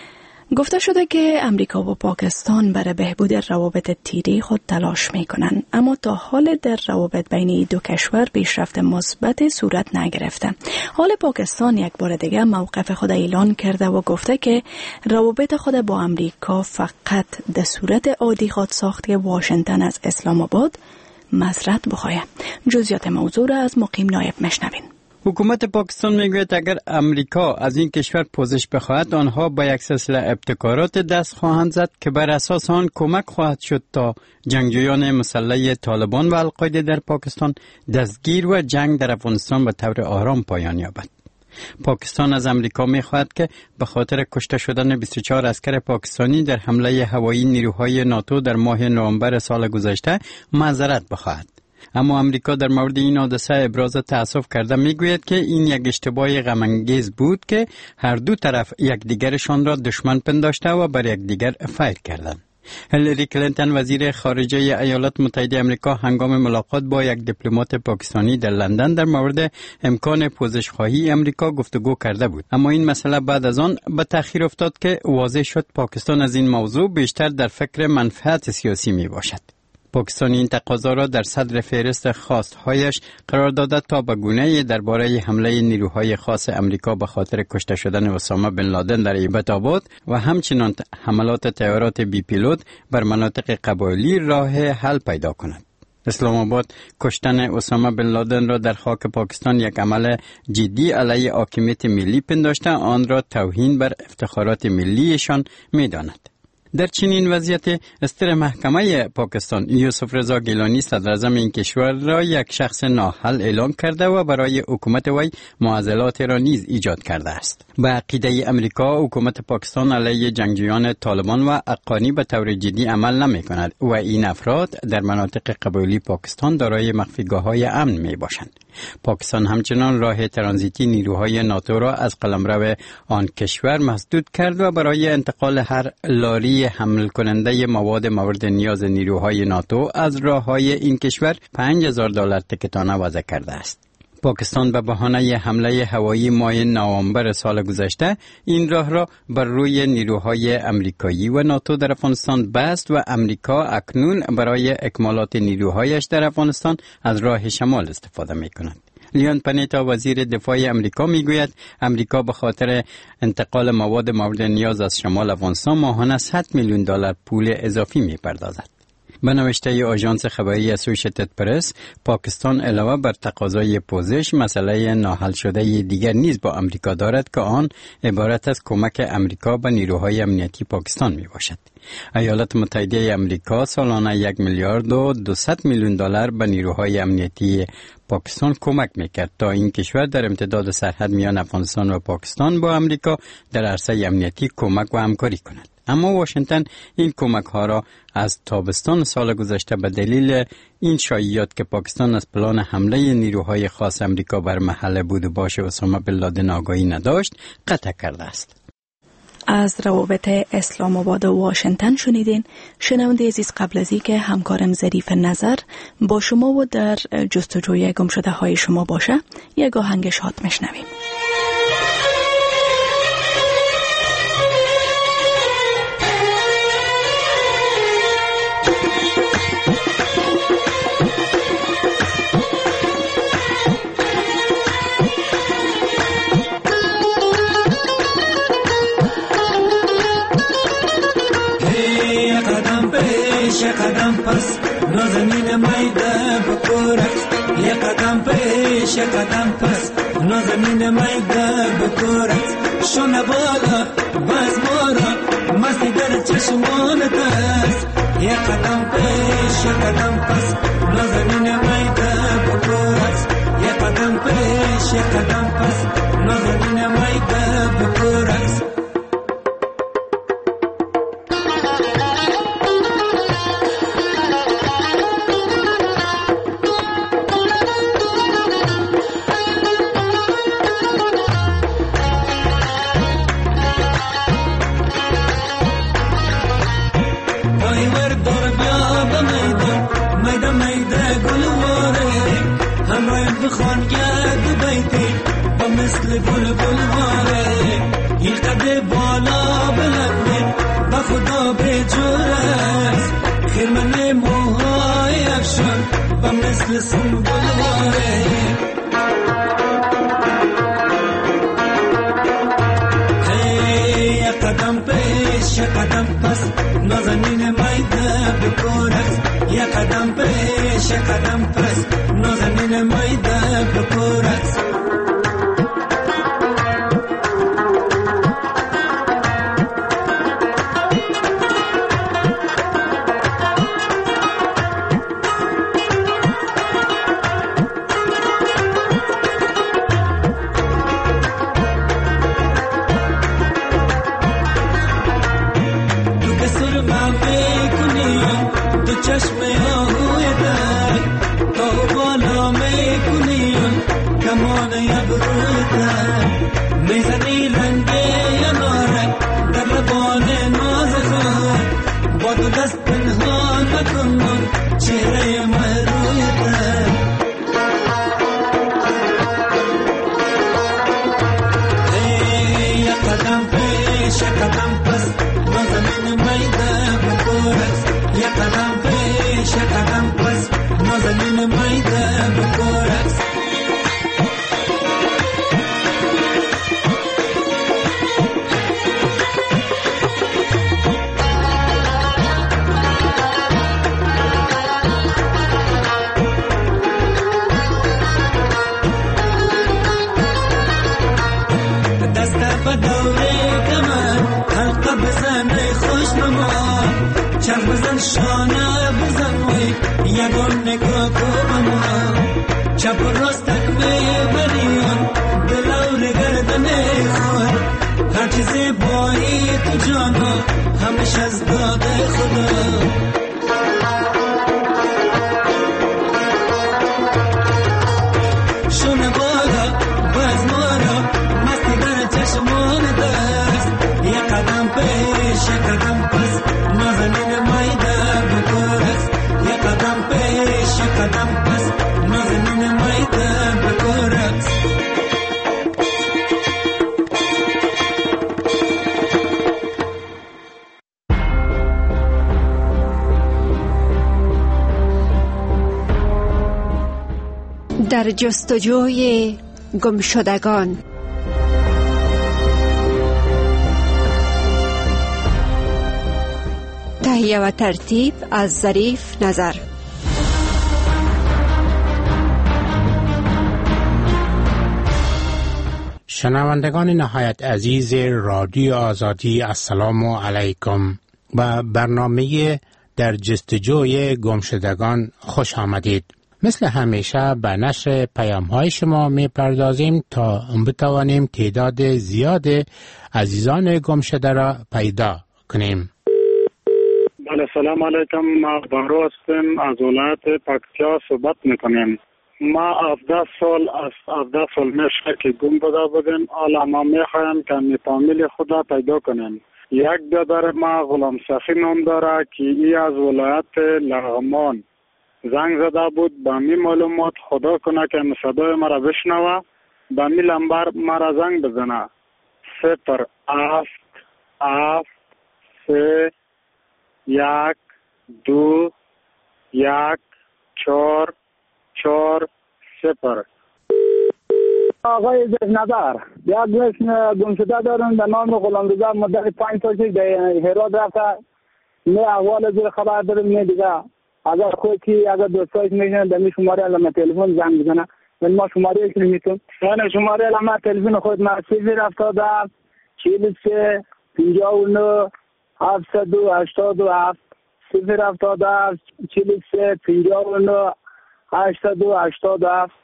گفته شده که امریکا و پاکستان برای بهبود روابط تیری خود تلاش می‌کنند، اما تا حال در روابط بین این دو کشور پیشرفت مثبت صورت نگرفته. حال پاکستان یک بار دیگه موقف خود اعلان کرده و گفته که روابط خود با امریکا فقط در صورت عادی خود ساخت که واشنگتن از اسلام آباد معذرت بخواهد. جزئیات موضوع را از مقیم نایب مشنوین. حکومت پاکستان میگوید اگر امریکا از این کشور پوزش بخواهد آنها با یک سلسله ابتکارات دست خواهند زد که بر اساس آن کمک خواهد شد تا جنگجویان مسلح طالبان و القاعده در پاکستان دستگیر و جنگ در افغانستان به طور آرام پایان یابد. پاکستان از امریکا میخواهد که به خاطر کشته شدن بیست و چهار عسکر پاکستانی در حمله هوایی نیروهای ناتو در ماه نوامبر سال گذشته معذرت بخواهد. اما امریکا در مورد این حادثه ابراز تأسف کرده میگوید که این یک اشتباه غم‌انگیز بود که هر دو طرف یکدیگرشان را دشمن پنداشته و بر یکدیگر فیر کردند. هیلاری کلینتون وزیر خارجه ایالات متحده آمریکا هنگام ملاقات با یک دیپلمات پاکستانی در لندن در مورد امکان پوزش‌خواهی امریکا گفتگو کرده بود، اما این مسئله بعد از آن به تأخیر افتاد که واضح شد پاکستان از این موضوع بیشتر در فکر منفعت سیاسی می باشد. پاکستان این تقاضا را در صدر فهرست خواستهایش قرار داده تا به گونه‌ای درباره حمله نیروهای خاص امریکا به خاطر کشته شدن اسامه بن لادن در ایبت آباد و همچنین حملات طیارات بی پیلوت بر مناطق قبایلی راه حل پیدا کند. اسلام آباد کشتن اسامه بن لادن را در خاک پاکستان یک عمل جدی علیه حاکمیت ملی پنداشته آن را توهین بر افتخارات ملیشان می‌داند. در چنین وضعیت استر محکمه پاکستان یوسف رضا گیلانی صدر اعظم این کشور را یک شخص ناحل اعلام کرده و برای حکومت وی معضلات را نیز ایجاد کرده است. به عقیده امریکا حکومت پاکستان علیه جنگجویان طالبان و افغانی به طور جدی عمل نمی کند و این افراد در مناطق قبایلی پاکستان دارای مخفیگاه‌های امن می باشند. پاکستان همچنان راه ترانزیتی نیروهای ناتو را از قلمرو آن کشور مسدود کرد و برای انتقال هر لاری حمل کننده مواد مورد نیاز نیروهای ناتو از راههای این کشور پنج هزار دلار تکتانه وضع کرده است. پاکستان به بهانه حمله هوایی ماه نوامبر سال گذشته این راه را بر روی نیروهای امریکایی و ناتو در افغانستان بست و امریکا اکنون برای اکمالات نیروهایش در افغانستان از راه شمال استفاده می کند. لیون پنیتا وزیر دفاع امریکا میگوید امریکا به خاطر انتقال مواد مورد نیاز از شمال افغانستان ماهانه صد میلیون دلار پول اضافی میپردازد. به نوشته آژانس خبری اسوشیتد پرس، پاکستان علاوه بر تقاضای پوزش، مسئله ناحل شده دیگر نیز با امریکا دارد که آن عبارت از کمک امریکا به نیروهای امنیتی پاکستان می باشد. ایالات متحده امریکا سالانه یک میلیارد و دویست میلیون دلار به نیروهای امنیتی پاکستان کمک میکرد تا این کشور در امتداد سرحد میان افغانستان و پاکستان با امریکا در عرصه امنیتی کمک و همکاری کند. اما واشنگتن این کمک ها را از تابستان سال گذشته به دلیل این شایعات که پاکستان از پلان حمله نیروهای خاص امریکا بر محل بود و باش اسامه بن لادن آگاهی نداشت قطع کرده است. از روابط اسلام آباد و واشنگتن شنیدین. شنونده عزیز، قبل از اینکه همکارم ظریف نظر با شما و در جستجوی گم شده های شما باشه، یک آهنگ شاد میشنویم. قدم پس نازنین میده بکورت، یک قدم پیش یک قدم پس نازنین میده بکورت، شونه بالا باز مورا مستی در چشمانت است، یک قدم پیش یک قدم پس نازنین میده بکورت، یک قدم پیش یک قدم پس نازنین میده بکورت. مثل گل گل واره این قد بالا بلنده با خدا به جورست، خیرمن موهای افشان با مثل سنبول واره. هی یک قدم پیش یک قدم پس نازنین میده بکورت، یک قدم پیش یک قدم پس نازنین میده بکورت. چشم آهوی در تا بالا میکنیم کمان ابروی در میزنی لنگه یا نارک در لبان ناز خود با دو دست پنهان نکنم چهره محروی در. ای یک قدم پیش یک قدم پس نازنین میده بکورت، یک قدم پیش یک قدم پس نازنین میده بکورت. دست به دوره کمر حلقه بزنه خوش بمان، چرخ بزن شانه بزن وی یگان نگاه کو بما، چپ و راستک میبریان دلور گردن خود، هر چیزی بایی تو جانا همیشه از داده خدا. شونه بالا باز مارا مستی در چشمان دست، یک قدم پیش یک قدم پس نازنین میده بکورت، یک قدم پیش یک قدم پس نازنین میده بکورت. در جستجوی گمشدگان. تهیه و ترتیب از ظریف نظر. شنوندگان نهایت عزیز رادیو آزادی، السلام علیکم. و برنامه در جستجوی گمشدگان خوش آمدید. مثل همیشه به نشر پیام های شما می پردازیم تا بتوانیم تعداد زیاد عزیزان گمشده را پیدا کنیم. بله، سلام علیکم. ما بارو هستم، از ولایت پکتیا صحبت میکنیم. ما هفده سال از هفده سال میشه که گم بوده بودیم. حالا ما میخوایم که می فامیل خود را پیدا کنیم. یک برادر ما غلام صفی نام داره که ای از ولایت لغمان زنگ زده بود. با می معلومات خدا کنه که صدای مرا بشنوه، با می لمبر مرا زنگ بزنه. صفر هفت هفت سه یک دو یک چهار چهار صفر. آقای زیف نظر، یک گوشت گمشده دارم به نام غلام رضا، مدت پنج سال که هرات رفته. نه احوال زیر خبر دارم، نه دیگه. اگر خود که اگر دوستایش میشنن دمی شماره علامه تلفن زنگ بزنه، من ما شماره ایش نمیتون. من شماره علامه تلفن خود ما صفر هفتاد هفت چهل سه پنجاه و نه هفتصد و هشتاد و هفت صفر هفتاد هفت چهل سه پنجاه و نه هشتصد و هشتاد و هفت.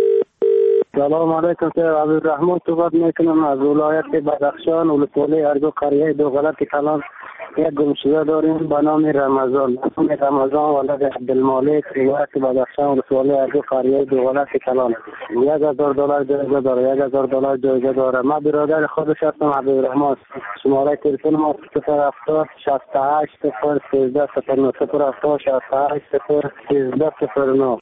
سلام علیکم. عبدالرحمن صحبت میکنم از ولایت بدخشان، ولسوالی ارگو قریه دوغلط کلان. یک گمشده داریم به نام رمضان. نام رمضان ولد عبدالمالک، ولایت بدخشان، ولسوالی ارگو قریه دوغلط کلان. یک هزار دلار جایزه داره، یک هزار دلار جایزه داره. من برادر خودش هستم، عبدالرحمن. شماره تلفن ما صفر هفتاد شصت و هشت صفر سیزده صفر نه صفر هفتاد شصت و هشت صفر سیزده صفر نه.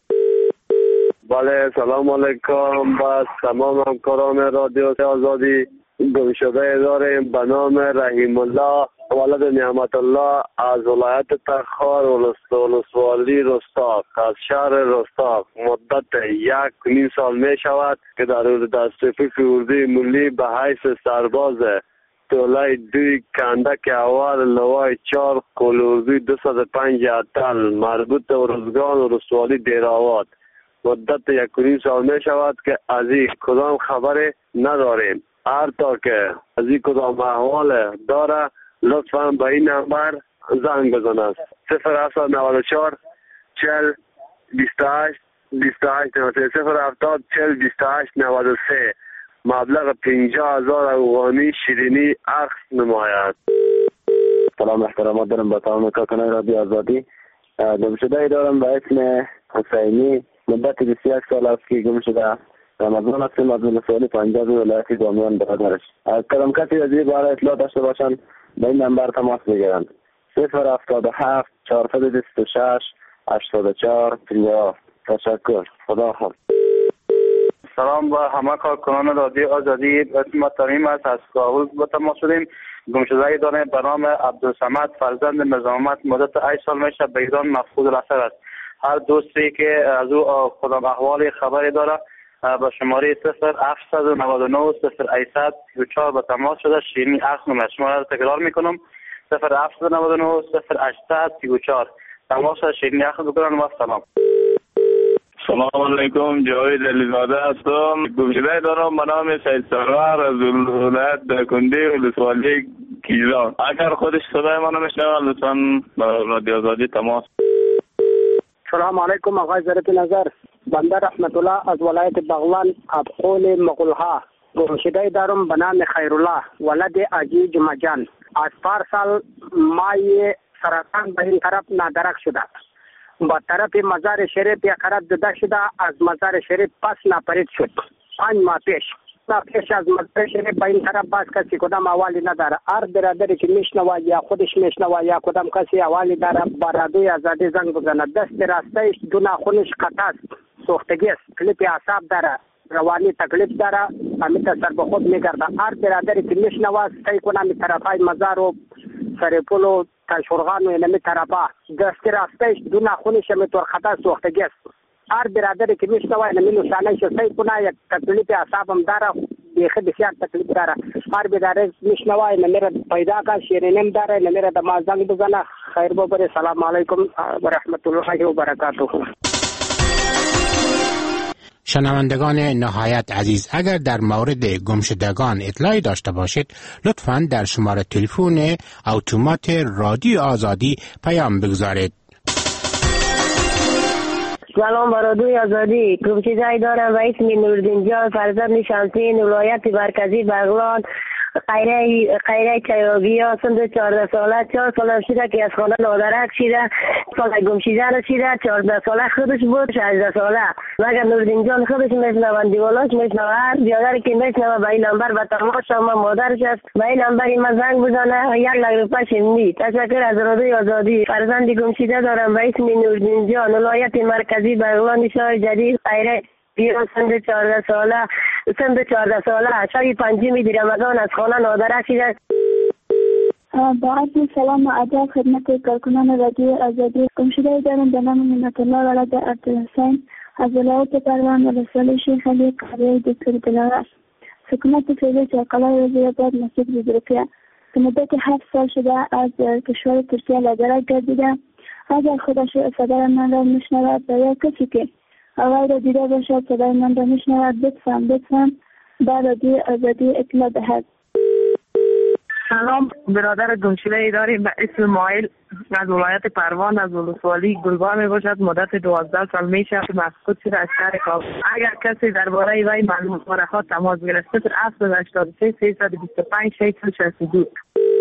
بله، سلام علیکم. با تمام همکاران رادیو آزادی. گمشده داریم به نام رحیم الله ولد نعمت الله از ولایت تخار، ولسوالی رستاق، از شهر رستاق. مدت یک نیم سال می شود که در دسترسی اردوی ملی به حیث سرباز تولای دوی کندک اول لوای چار کلوردوی دو صد و پنج اتل مربوط به ارزگان و رسوالی دیراوات. مدت یک نیم سال می شود که از این کدام خبری نداریم. هر تا که از این کدام احوال داره لطفا به این نمبر زنگ بزنند. صفر هفت نود و چهار چهل بیست و هشت بیست و هشت صفر هفتاد چهل بیست و هشت نود و سه. مبلغ پنجاه هزار افغانی شیرینی عکس نماید. سلام احترامات دارم به تمام کارکنان رادیو آزادی. گمشده دارم به اسم حسینی. مدت بیست و یک سال است که گم شده. رمضان هستیم از ولسوالی پنجاب ولایت گامیان برادرش. از کدام کسی از این باره اطلاع داشته باشند به این نمبر تماس بگیرند. صفر هفتاد و هفت چهارصد و بیست و شش هشتاد و چهار پنجاه. تشکر. خدا حافظ. سلام با همه کارکنان رادیو آزادی. اسم تریم است، از کابل با تماس شدیم. گمشده داریم به نام عبدالصمد فرزند نظامت. مدت هشت سال میشه به ایران مفقود الاثر است. هر دوستی که از او خودم احوال خبری داره با شماره صفر هفتصد و نود و نه صفر هشتصد سی و چهار به تماس شده. شیرینی عکس نماید. شماره را تکرار میکنم: صفر هفتصد و نود و نه صفر هشتصد سی و چهار. تماس شده شیرینی عکس بکنن. و سلام. سلام علیکم. جاوید علیزاده هستم. گمشده دارم به نام سید سرور از ولایت دکنده ولسوالی گیلان. اگر خودش صدای منو میشنوه لطفا با رادیو آزادی تماس. سلام علیکم. آقای ظریف نظر، بنده رحمت الله از ولایت بغلان ابقول مغلها. گمشده دارم به نام خیرالله ولد عجیج مجان. از پارسال مای سرطان به این طرف نادرک شده. با طرف مزار شریف یک قرار جدا شده. از مزار شریف پس ناپدید شد. پنج ماه پیش پیش از مزار شریف به این طرف باز کسی کدام احوالی نداره. هر برادری که میشنوه یا خودش میشنوه یا کدام کسی احوالی داره با رادیوی آزادی زنگ بزنه. دست راستش دو ناخونش قطع است، سوختگی است، کلیپ اعصاب داره، روانی تکلیف داره، همین سر به خود میگرده. هر برادری که میشنوه سعی کنه می طرفای مزار و سرپل و تشورغان و اینمی طرفا دست راستش دو ناخونش میتور خطا سوختگی است. هر برادری که میشنوه اینمی نشانهش سعی کنه. یک تکلیف اعصاب هم داره، بیخی بسیار تکلیف داره. هر برادری میشنوه اینمی را پیدا که شیرینیم داره، اینمی را دما زنگ بزنه. خیر بابر. سلام علیکم و رحمت الله و برکاته. شنوندگان نهایت عزیز، اگر در مورد گمشدگان اطلاعی داشته باشید لطفاً در شماره تلفن اتومات رادیو آزادی پیام بگذارید. سلام برادوی آزادی. گمشده دارم و اسم نوردین جان، فرزند شمسین، ولایت مرکزی بغلان، قیره قیره چیابیا. سند چهارده ساله، چهار ساله شده که از خانه نادرک شده، سال گمشده رسیده. چهارده ساله خودش بود، شانزده ساله. مگر نوردین جان خودش میشنوند، دیوالاش میشنوند، بیادر که میشنوه به این نمبر و تماس ما مادرش است، به این نمبر ما زنگ بزنه، یک لک روپیه شمدی. تشکر از رادیوی آزادی. فرزند گمشده دارم و اسم نوردین جان، ولایت مرکزی بغلان، شهر جدید، قیره بیرون. سند چهارده ساله، سند چهارده ساله، شب پنجم دی رمضان از خانه نادرک شده. با عرض سلام و ادب خدمت کارکنان رادیو آزادی. گمشده دارم به نام منت الله ولد عبدالحسین از ولایت پروان ولسوالی شیخ علی قریه دکتر دلاور. سکونت فعلی چرقلای وزیرآباد مسجد بزرگیه. به مدت هفت سال شده از کشور ترکیه لادرک گردیده. اگر خودش صدای من را میشنود و یا کسی که آواز را دیده باشد صدای من را میشنود، لطفاً لطفاً به رادیو آزادی اطلاع دهد. سلام، برادر گمشده داریم به اسم مایل از ولایت پروان از ولسوالی گلبار می باشد. مدت دوازده سال می شود مفقود شده از شهر کابل. اگر کسی درباره وی معلومات را تماس گرفته در صفر هشتاد و سه سیصد و بیست و پنج شصت و شصت و دو.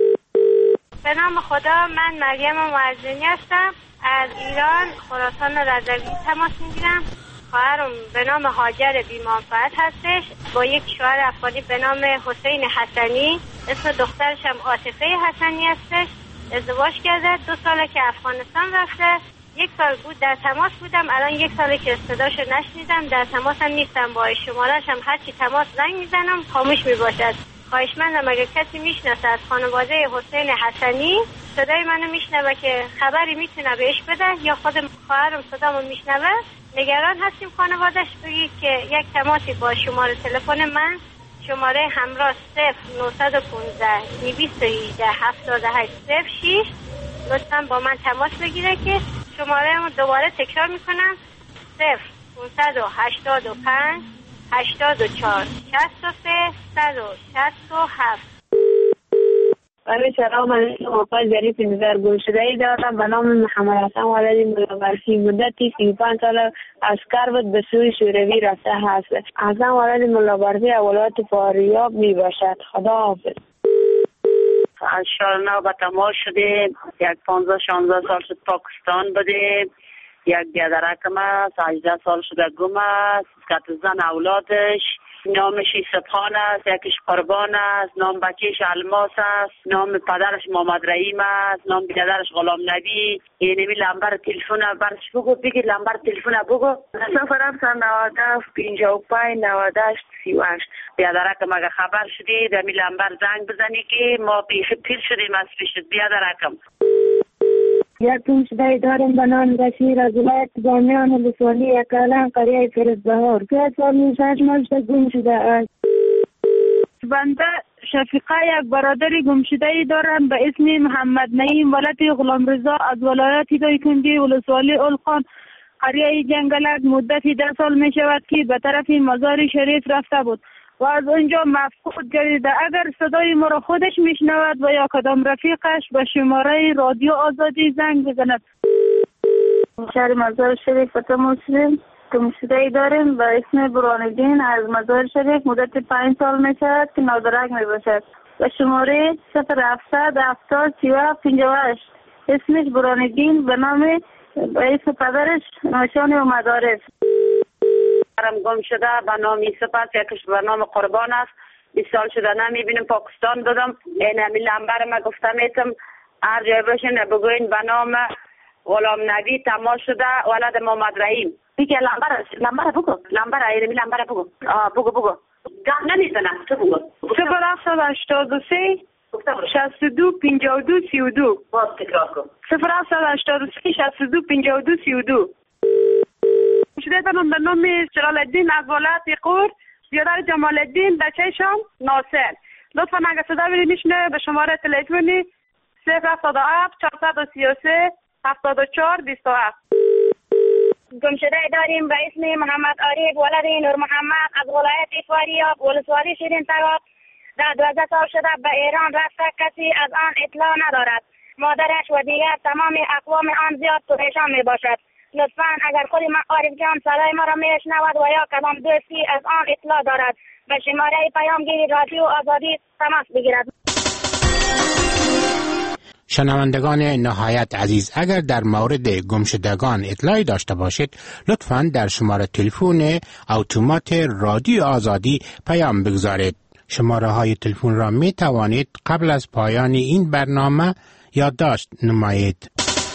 به نام خدا، من مریم معزنی هستم، از ایران خراسان رضوی تماس میگیرم. خواهرم به نام هاجر بی‌منفعت هستش، با یک شوهر افغانی به نام حسین حسنی، اسم دخترش هم عاطفه حسنی هستش. ازدواج کرده، دو ساله که افغانستان رفته. یک سال بود در تماس بودم، الان یک ساله که صداشو نشنیدم، در تماس هم نیستم. با شماره‌اش هم هرچی تماس زنگ میزنم خاموش میباشد. خواهشمندم اگر کسی میشناسه از خانواده حسین حسنی صدای منو میشنوه که خبری میتونه بهش بده، یا خود خواهرم صدامو میشنوه، نگران هستیم خانوادهش، بگید که یک تماسی با شماره تلفن من، شماره همراه صفر نهصد و پانزده دویست و هجده هفتاد و هشت صفر شش، لطفا با من تماس بگیره که شماره رو دوباره تکرار میکنم: صفر پانصد و هشتاد و پنج هشتاد و چهار شصت و سه صد و شصت و هفت. بله سلام، من آقای ظریف نظر گمشده ای دارم به نام محمد حسن ولد ملاورسی. مدتی سی و پنج سال عسکر بود، به سوی شوروی رفته هست. حسن ولد ملاورسی ولایت فاریاب می باشد. خدا حافظ. از شهر نو به تماس شده، یک پانزده شانزده سال شد پاکستان بوده. یک بیادرکم است، هجده سال شده گم است. کت زن اولادش نامش سبحان است، یکیش قربان است، نام بچهش الماس است، نام پدرش محمد رحیم است، نام بیادرش غلام نبی. اینمی لمبر تلفن برش بگو، بگی لمبر تلفن بگو. صفر افسر نود و هفت پنجاه و پنج نود و هشت سی و هشت. بیادرکم اگه خبر شدی دمی لمبر زنگ بزنی که ما پیش پیر شدیم از پیشت بیادرکم. یک گمشده داریم به نام بشیر از ولایت بامیان ولسوالی اکالان قریه فیروزبهار. سه سال میشه مشت گم شده است. بنده شفیقه یک برادر گمشده دارم به اسم محمد نعیم ولد غلام رضا از ولایت دایکنډي ولسوالی اولخان قریه جنگلک. مدتی ده سال می شود که به طرف مزار شریف رفته بود و از اونجا مفقود گردیده. اگر صدای ما را خودش میشنود و یا کدام رفیقش به شماره رادیو آزادی زنگ بزند. شهر مزار شریف مسلم گمشده داریم به اسم برهان‌الدین از مزار شریف. مدت پنج سال می شود که نادرک می باشد. به شماره صفر هفتصد هفتاد سی و هفت پنجاه و هشت. اسمش برهان‌الدین، به نام به اسم پدرش نشانی و مدارس. برم گم شده به نام سپس، یکیش به نام قربان است. بیست سال شده نمیبینیم، پاکستان بودم. این همی لمبر ما گفتم ایتم هر جای باشین بگوین به نام غلام نبی تماس شده ولد محمد رحیم. بگه لمبر لمبر بگو، لمبر اینمی لمبر بگو. آه بگو بگو گم نمیزنم، تو بگو. صفر هفتصد هشتاد و سه شصت و دو پنجاه و دو سی و دو. باز تکرار کن. صفر هفتصد هشتاد و سه شصت و دو پنجاه و دو سی و دو. شده دارم به نام جلال الدین از ولایت قور، بیادر جمال الدین، بچه‌شان ناصر. لطفا اگر صدا بری میشنه به شماره تلفنی صفر هفتاد و هفت چهارصد و سی و سه هفتاد و چهار بیست و هفت. گمشده داریم به اسم محمد عارف ولد نور محمد از ولایت فاریاب ولسوالی شیرین تگاب. در دوازده سال شده به ایران رفته، کسی از آن اطلاع ندارد. مادرش و دیگر تمام اقوام آن زیاد پریشان می باشد. لطفاً اگر خود عارف جان صدای ما را میشنود و یا کدام دوستی از آن اطلاع دارد به شماره پیامگیری رادیو آزادی تماس بگیرد. شنوندگان نهایت عزیز، اگر در مورد گمشدگان اطلاعی داشته باشید لطفاً در شماره تلفن اتومات رادیو آزادی پیام بگذارید. شماره های تلفن را می توانید قبل از پایان این برنامه یادداشت نمایید.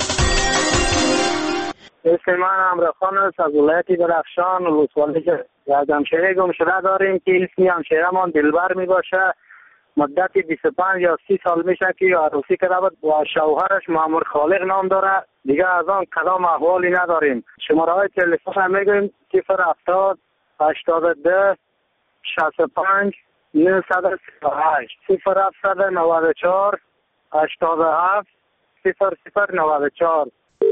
اسم من امرخان است، از ولایت درخشان ولسوالی از همشهری گمشده داریم که اسمی همشهرمان دلبر می باشه. مدت بیست و پنج یا سی سال میشه که عروسی کرده بود و شوهرش مامور خالق نام داره. دیگه از آن کدام احوالی نداریم. شماره های تلفن هم میگویم صفر هفتاد هشتاد و دو شصت و پنج نهصد و سی و هشت صفر هفتصد و نود و چهار هشتاد و هفت صفر صفر نود و چهار.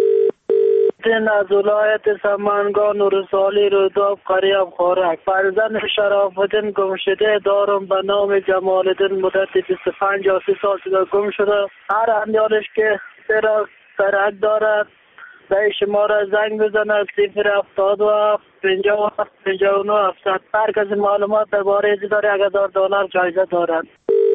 از ولایت سمنگان نورسالی روداب قریب خورک فرزند شرافالدین گمشده دارم به نام جمالدین مدت بیست و پنج یا سی سال شده گم شده. هر امیالش که سراغ سرک دارد به شماره زنگ بزند صفر هفتاد و هفت پنجاه و هفت پنجاه و نه هفتصد. هر کسی معلومات درباره ازی داره یک هزار دلار جایزه دارد.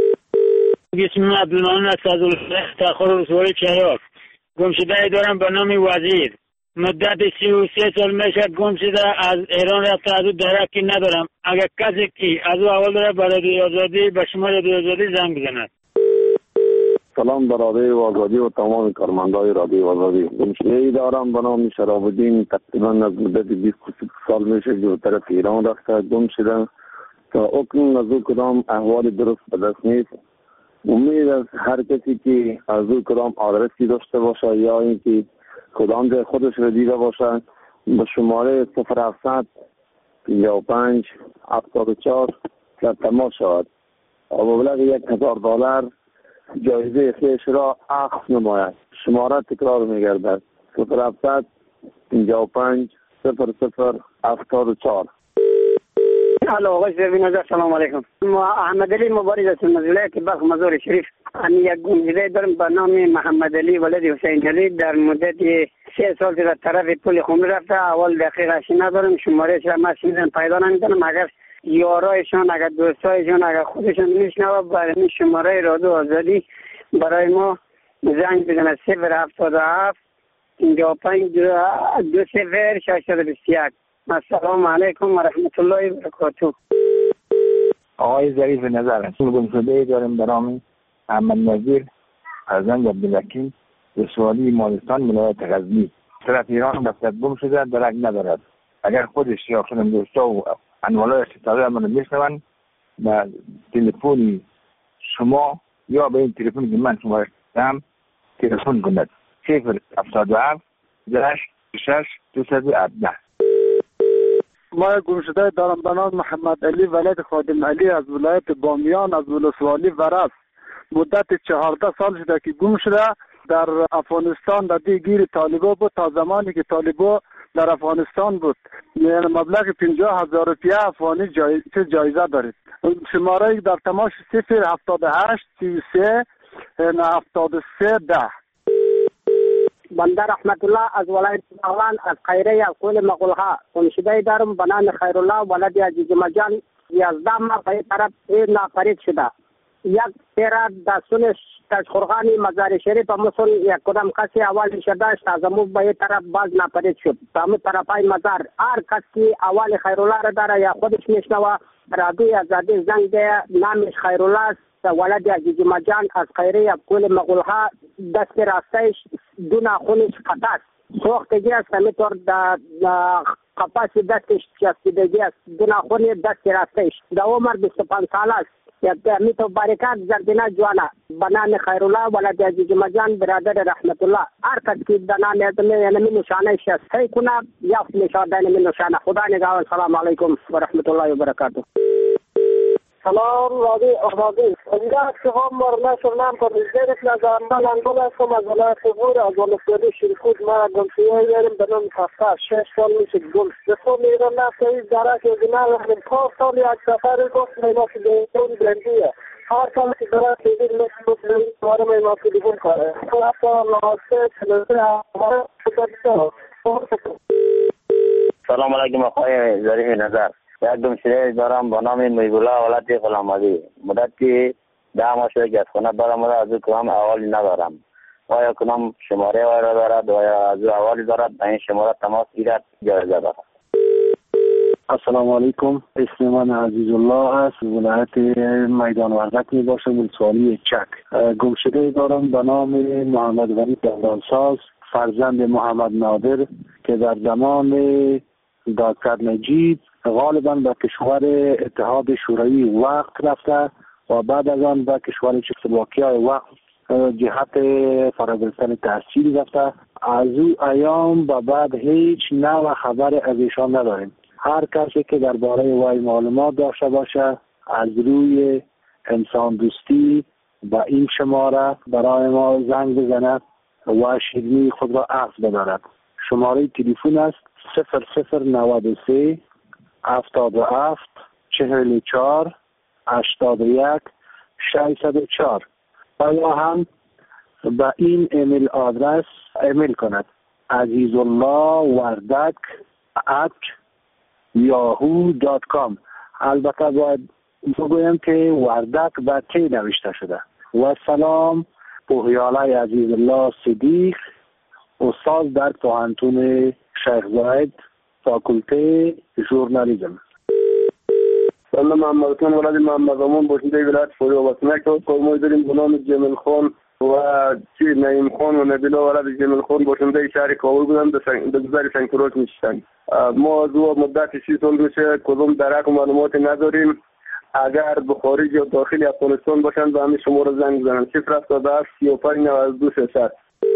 اسم عبدالمنان است از ولایت تخار رسوالی چراغ. گمشده دارم به نام وزیر. مدت سی و سه سال میشه گم شده، از ایران رفته، از او درکی ندارم. اگر کسی که از او اول داره به رادیو آزادی به شما رادیو آزادی زنگ بزند. سلام به رادیو آزادی و تمام کارمندای رادیو آزادی. گمشده دارم به نام شرافالدین، تقریبا از مدت بیست و سه سال میشه که طرف ایران رفته گم شده. تا اکنون از او کدام احوال درست به دست نیست. امید از هر کسی که از او کدام آدرسی داشته باشه یا اینکه کدام جای خودش را دیده باشه به شماره صفر هفتصد پنجاه و پنج هفتاد و چهار که تماس شود و مبلغ یک هزار دلار جایزه خویش را اخذ نماید. شماره تکرار میگردد صفر هفتصد پنجاه و پنج صفر صفر هفتاد و چهار. الو آقای زیربی نظر، سلام علیکم. احمد علی مبارز هستم از ولایت بلخ مزار شریف. من یک گمشده دارم به نام محمد علی ولد حسین علی. در مدت سه سال در طرف پل خمر رفته. اول دقیقش ندارم، شماره را من پیدا نمیکنم. اگر یارایشان، اگر دوستایشان، اگر خودشان میشنوه برای شماره رادیو آزادی برای ما زنگ بزنه صفر هفتاد و هفت پنجاه و پنج دو صفر ششصد و بیست و یک. السلام علیکم و رحمت الله و برکاته. آقای ظریف نظر است. گمشده داریم به نام احمد نظیر فرزند عبدالحکیم رسوالی مالستان ولایت غزنی. طرف ایران رفته گم شده، درک ندارد. اگر خودش یا خودم دوستا و انوالایش صدای من میشنون به تلفن شما یا به این تلفن که من شما دارم تلفن کند صفر هفتاد و هفت هشت شش دویست و هفده. ما گمشده دارم به نام محمد علی ولد خادم علی از ولایت بامیان از ولسوالی ورس. مدت چهارده سال شده که گم شده. در افغانستان در دیگیر طالبا بود. تا زمانی که طالبا در افغانستان بود یعنی مبلغ پنجاه هزار روپیه افغانی جای... جایزه دارید. شماره در تماس صفر هفتاد و هشت سی و سه هفتاد و سه ده. بنده رحمت الله از ولایت بغلان از قیره القول مغلها. گمشده دارم به نام خیرالله ولد عزیز مجان. یازده ماه به طرف ناپدید شده. یک پیرا دستون تشخورخانی مزار شریف مسون یک کدام کسی اول شدهش تازمو به طرف باز ناپدید شد. تامو طرفای مزار هر کسی اول خیرالله را داره یا خودش میشنوه رادیوی آزادی زنگ ده. نامش خیرالله است. ولد عزیز مجان از قیره القول مغلها. دست راستش دو ناخونش قطع سوختگی است. همینطور قفاس دستش چسبیدگی است. دو ناخون دست راستش. در عمر بیست و پنج سال است. یک میتو بارکات زردینا جوانا بنام خیرالله ولد عزیز مجان برادر رحمت الله. هر کس که بنام ادمه یعنی من نشانه شست کنه یافت میشود من نشانه. خدا نگهدار. سلام علیکم و رحمت الله و برکاته. سلام رادی آزادی. اینجا شما مرنا شما پر زیرت نظر من انگل هستم از ولایت غور از ولسوالی شیرکوت. ما گمشده داریم به نام تفتا شش سال میشه گم شده میرم نفتی درک از اینا همین پاس سال یک سفر گفت میماسی دیگون بلندیه هر کال که درک دیگر میشه گفت دواره میماسی دیگون کاره اصلا ناسه چلوزه همه شده. سلام علیکم آقای ظریف نظر. یک گمشده دارم با نام میبولا ولایت غلامآبادی. مدتی ده ماه شده که از خانه برآمده از او کدام احوالی ندارم. آیا کدام شماره وای را دارد و یا از او احوالی دارد به این شماره تماس گیرد جایزه دارد. السلام علیکم. اسم من عزیز الله است. ولایت میدان وردک می باشم ولسوالی چک. گمشده دارم به نام محمد ولی دورانساز فرزند محمد نادر که در زمان دکتر نجیب غالبا به کشور اتحاد شوروی وقت رفته و بعد از آن به کشور چکسلواکیای وقت جهت فراگرفتن تحصیل رفته. از او ایام و بعد هیچ نوع خبر از ایشان نداریم. هر کسی که درباره وی معلومات داشته باشه از روی انسان دوستی با این شماره برای ما زنگ بزنه و شیرینی خود را عقد بدارد. شماره تلفن است صفر صفر نود و سه هفتاد و هفت چهل و چهار هشتاد و یک ششصد و چهار و یا هم به این ایمیل آدرس ایمیل کند عزیز الله وردک ات یاهو دات کام. البته باید بگویم که وردک به تی نوشته شده. و سلام پوهیاله عزیز الله صدیق استاد در پوهنتون شیخ زاید فاکولته ژورنالیسم. سلام محمد خان ولد محمد امون باشنده ولایت فروبسنک و قومی داریم به نام جمیل خان و چی نعیم خان و نبیلا ولد جمیل خان باشنده شهر کابل بودن به گذر سنکروش میشتن. ما از او مدت سی سال میشه کدوم درک و معلوماتی نداریم. اگر به خارج یا داخل افغانستان باشند به همین شما رو زنگ بزنن صفر هفتاد و هفت سی و پنج نود و دو سیصد.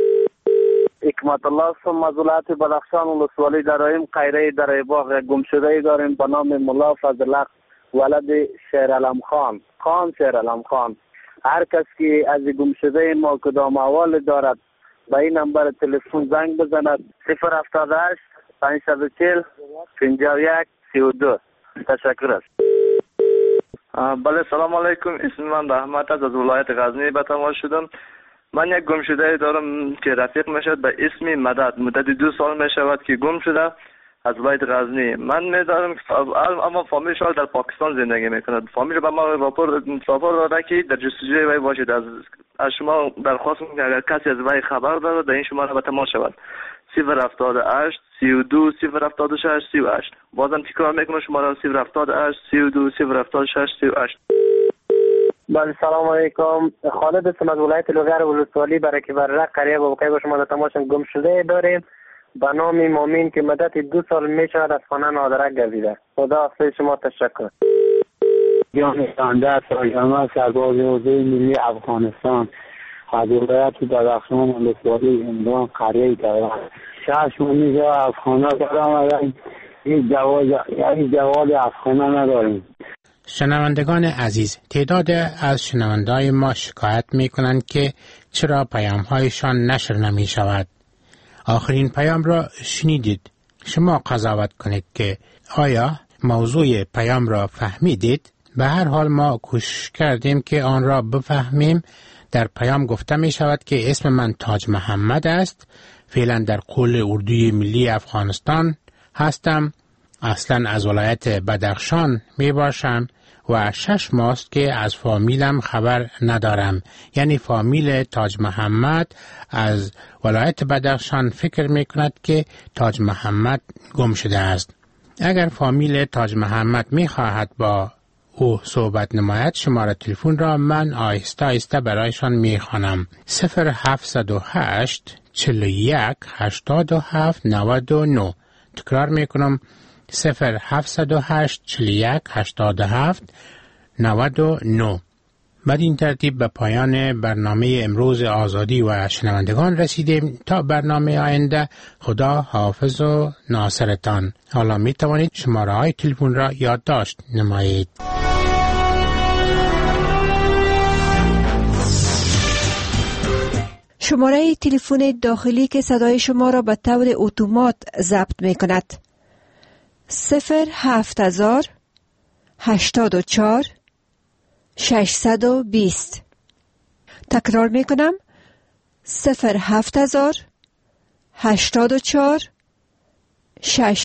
حکمت الله هستم از ولایت بدخشان ولسوالی درایم قیره در باغ. گمشده داریم به نام ملا فضل ولد شیرعلم خان خان شیرعلم خان. هر کس که از گمشده ما کدام احوال دارد به این نمبر تلفن زنگ بزند صفر هفتاد و هشت پنجصد و چهل پنجاه و یک سی و دو. تشکر است. بله سلام علیکم. اسم من رحمت از از ولایت غزنی به تماس شدم. من یک گمشده دارم که رفیق میشد به اسم مدد. مدت دو سال میشود که گم شده از ولایت غزنی. من میدارم اما فامیل شما در پاکستان زندگی میکند. فامیل به ما راپور راپور داده که در جستجوی وی باشید. از از شما درخواست میکنم که اگر کسی از وی خبر دارد در این شماره به تماس شود صفر هفتاد و هشت سی و دو صفر هفتاد و شش سی و هشت. بازم تکرار میکنم شماره صفر هفتاد و هشت سی و دو صفر هفتاد و شش سی و هشت. بله سلام علیکم. خالد هستم از ولایت لوگر ولسوالی برای که برق قریه با بقیه با شما در تماس گم شده داریم به نام مامین که مدت دو سال میشود از خانه نادرک گردیده. خدا حافظ شما. تشکر. جان سانده سرجمه سرباز حوزه ملی افغانستان از ولایت بدخشان ولسوالی اندوان قریه دارم. شش ماه از خانه دارم این جواز یعنی جواز از خانه نداریم. شنوندگان عزیز، تعداد از شنوندای ما شکایت می کنند که چرا پیام هایشان نشر نمی شود. آخرین پیام را شنیدید. شما قضاوت کنید که آیا موضوع پیام را فهمیدید؟ به هر حال ما کوشش کردیم که آن را بفهمیم. در پیام گفته می شود که اسم من تاج محمد است. فعلا در قول اردوی ملی افغانستان هستم. اصلا از ولایت بدخشان می باشم و شش ماست که از فامیلم خبر ندارم. یعنی فامیل تاج محمد از ولایت بدخشان فکر می کند که تاج محمد گم شده است. اگر فامیل تاج محمد می خواهد با او صحبت نماید شماره تلفن را من آهسته آهسته برایشان می خوانم. صفر هفتصد و هشت چهل و یک هشتاد و هفت نود و نه. تکرار می کنم صفر هفتصد و هشت چهل و یک هشتاد و هفت نود و نه. بعد این ترتیب به پایان برنامه امروز آزادی و شنوندگان رسیدیم. تا برنامه آینده خدا حافظ و ناصرتان. حالا می توانید شماره های تلفن را یادداشت نمایید. شماره تلفن داخلی که صدای شما را به طور اتومات ضبط می کند. صفر هفت هزار هشتاد و چهار ششصد و بیست. تکرار می کنم. صفر هفت هزار هشتاد و چهار ششصد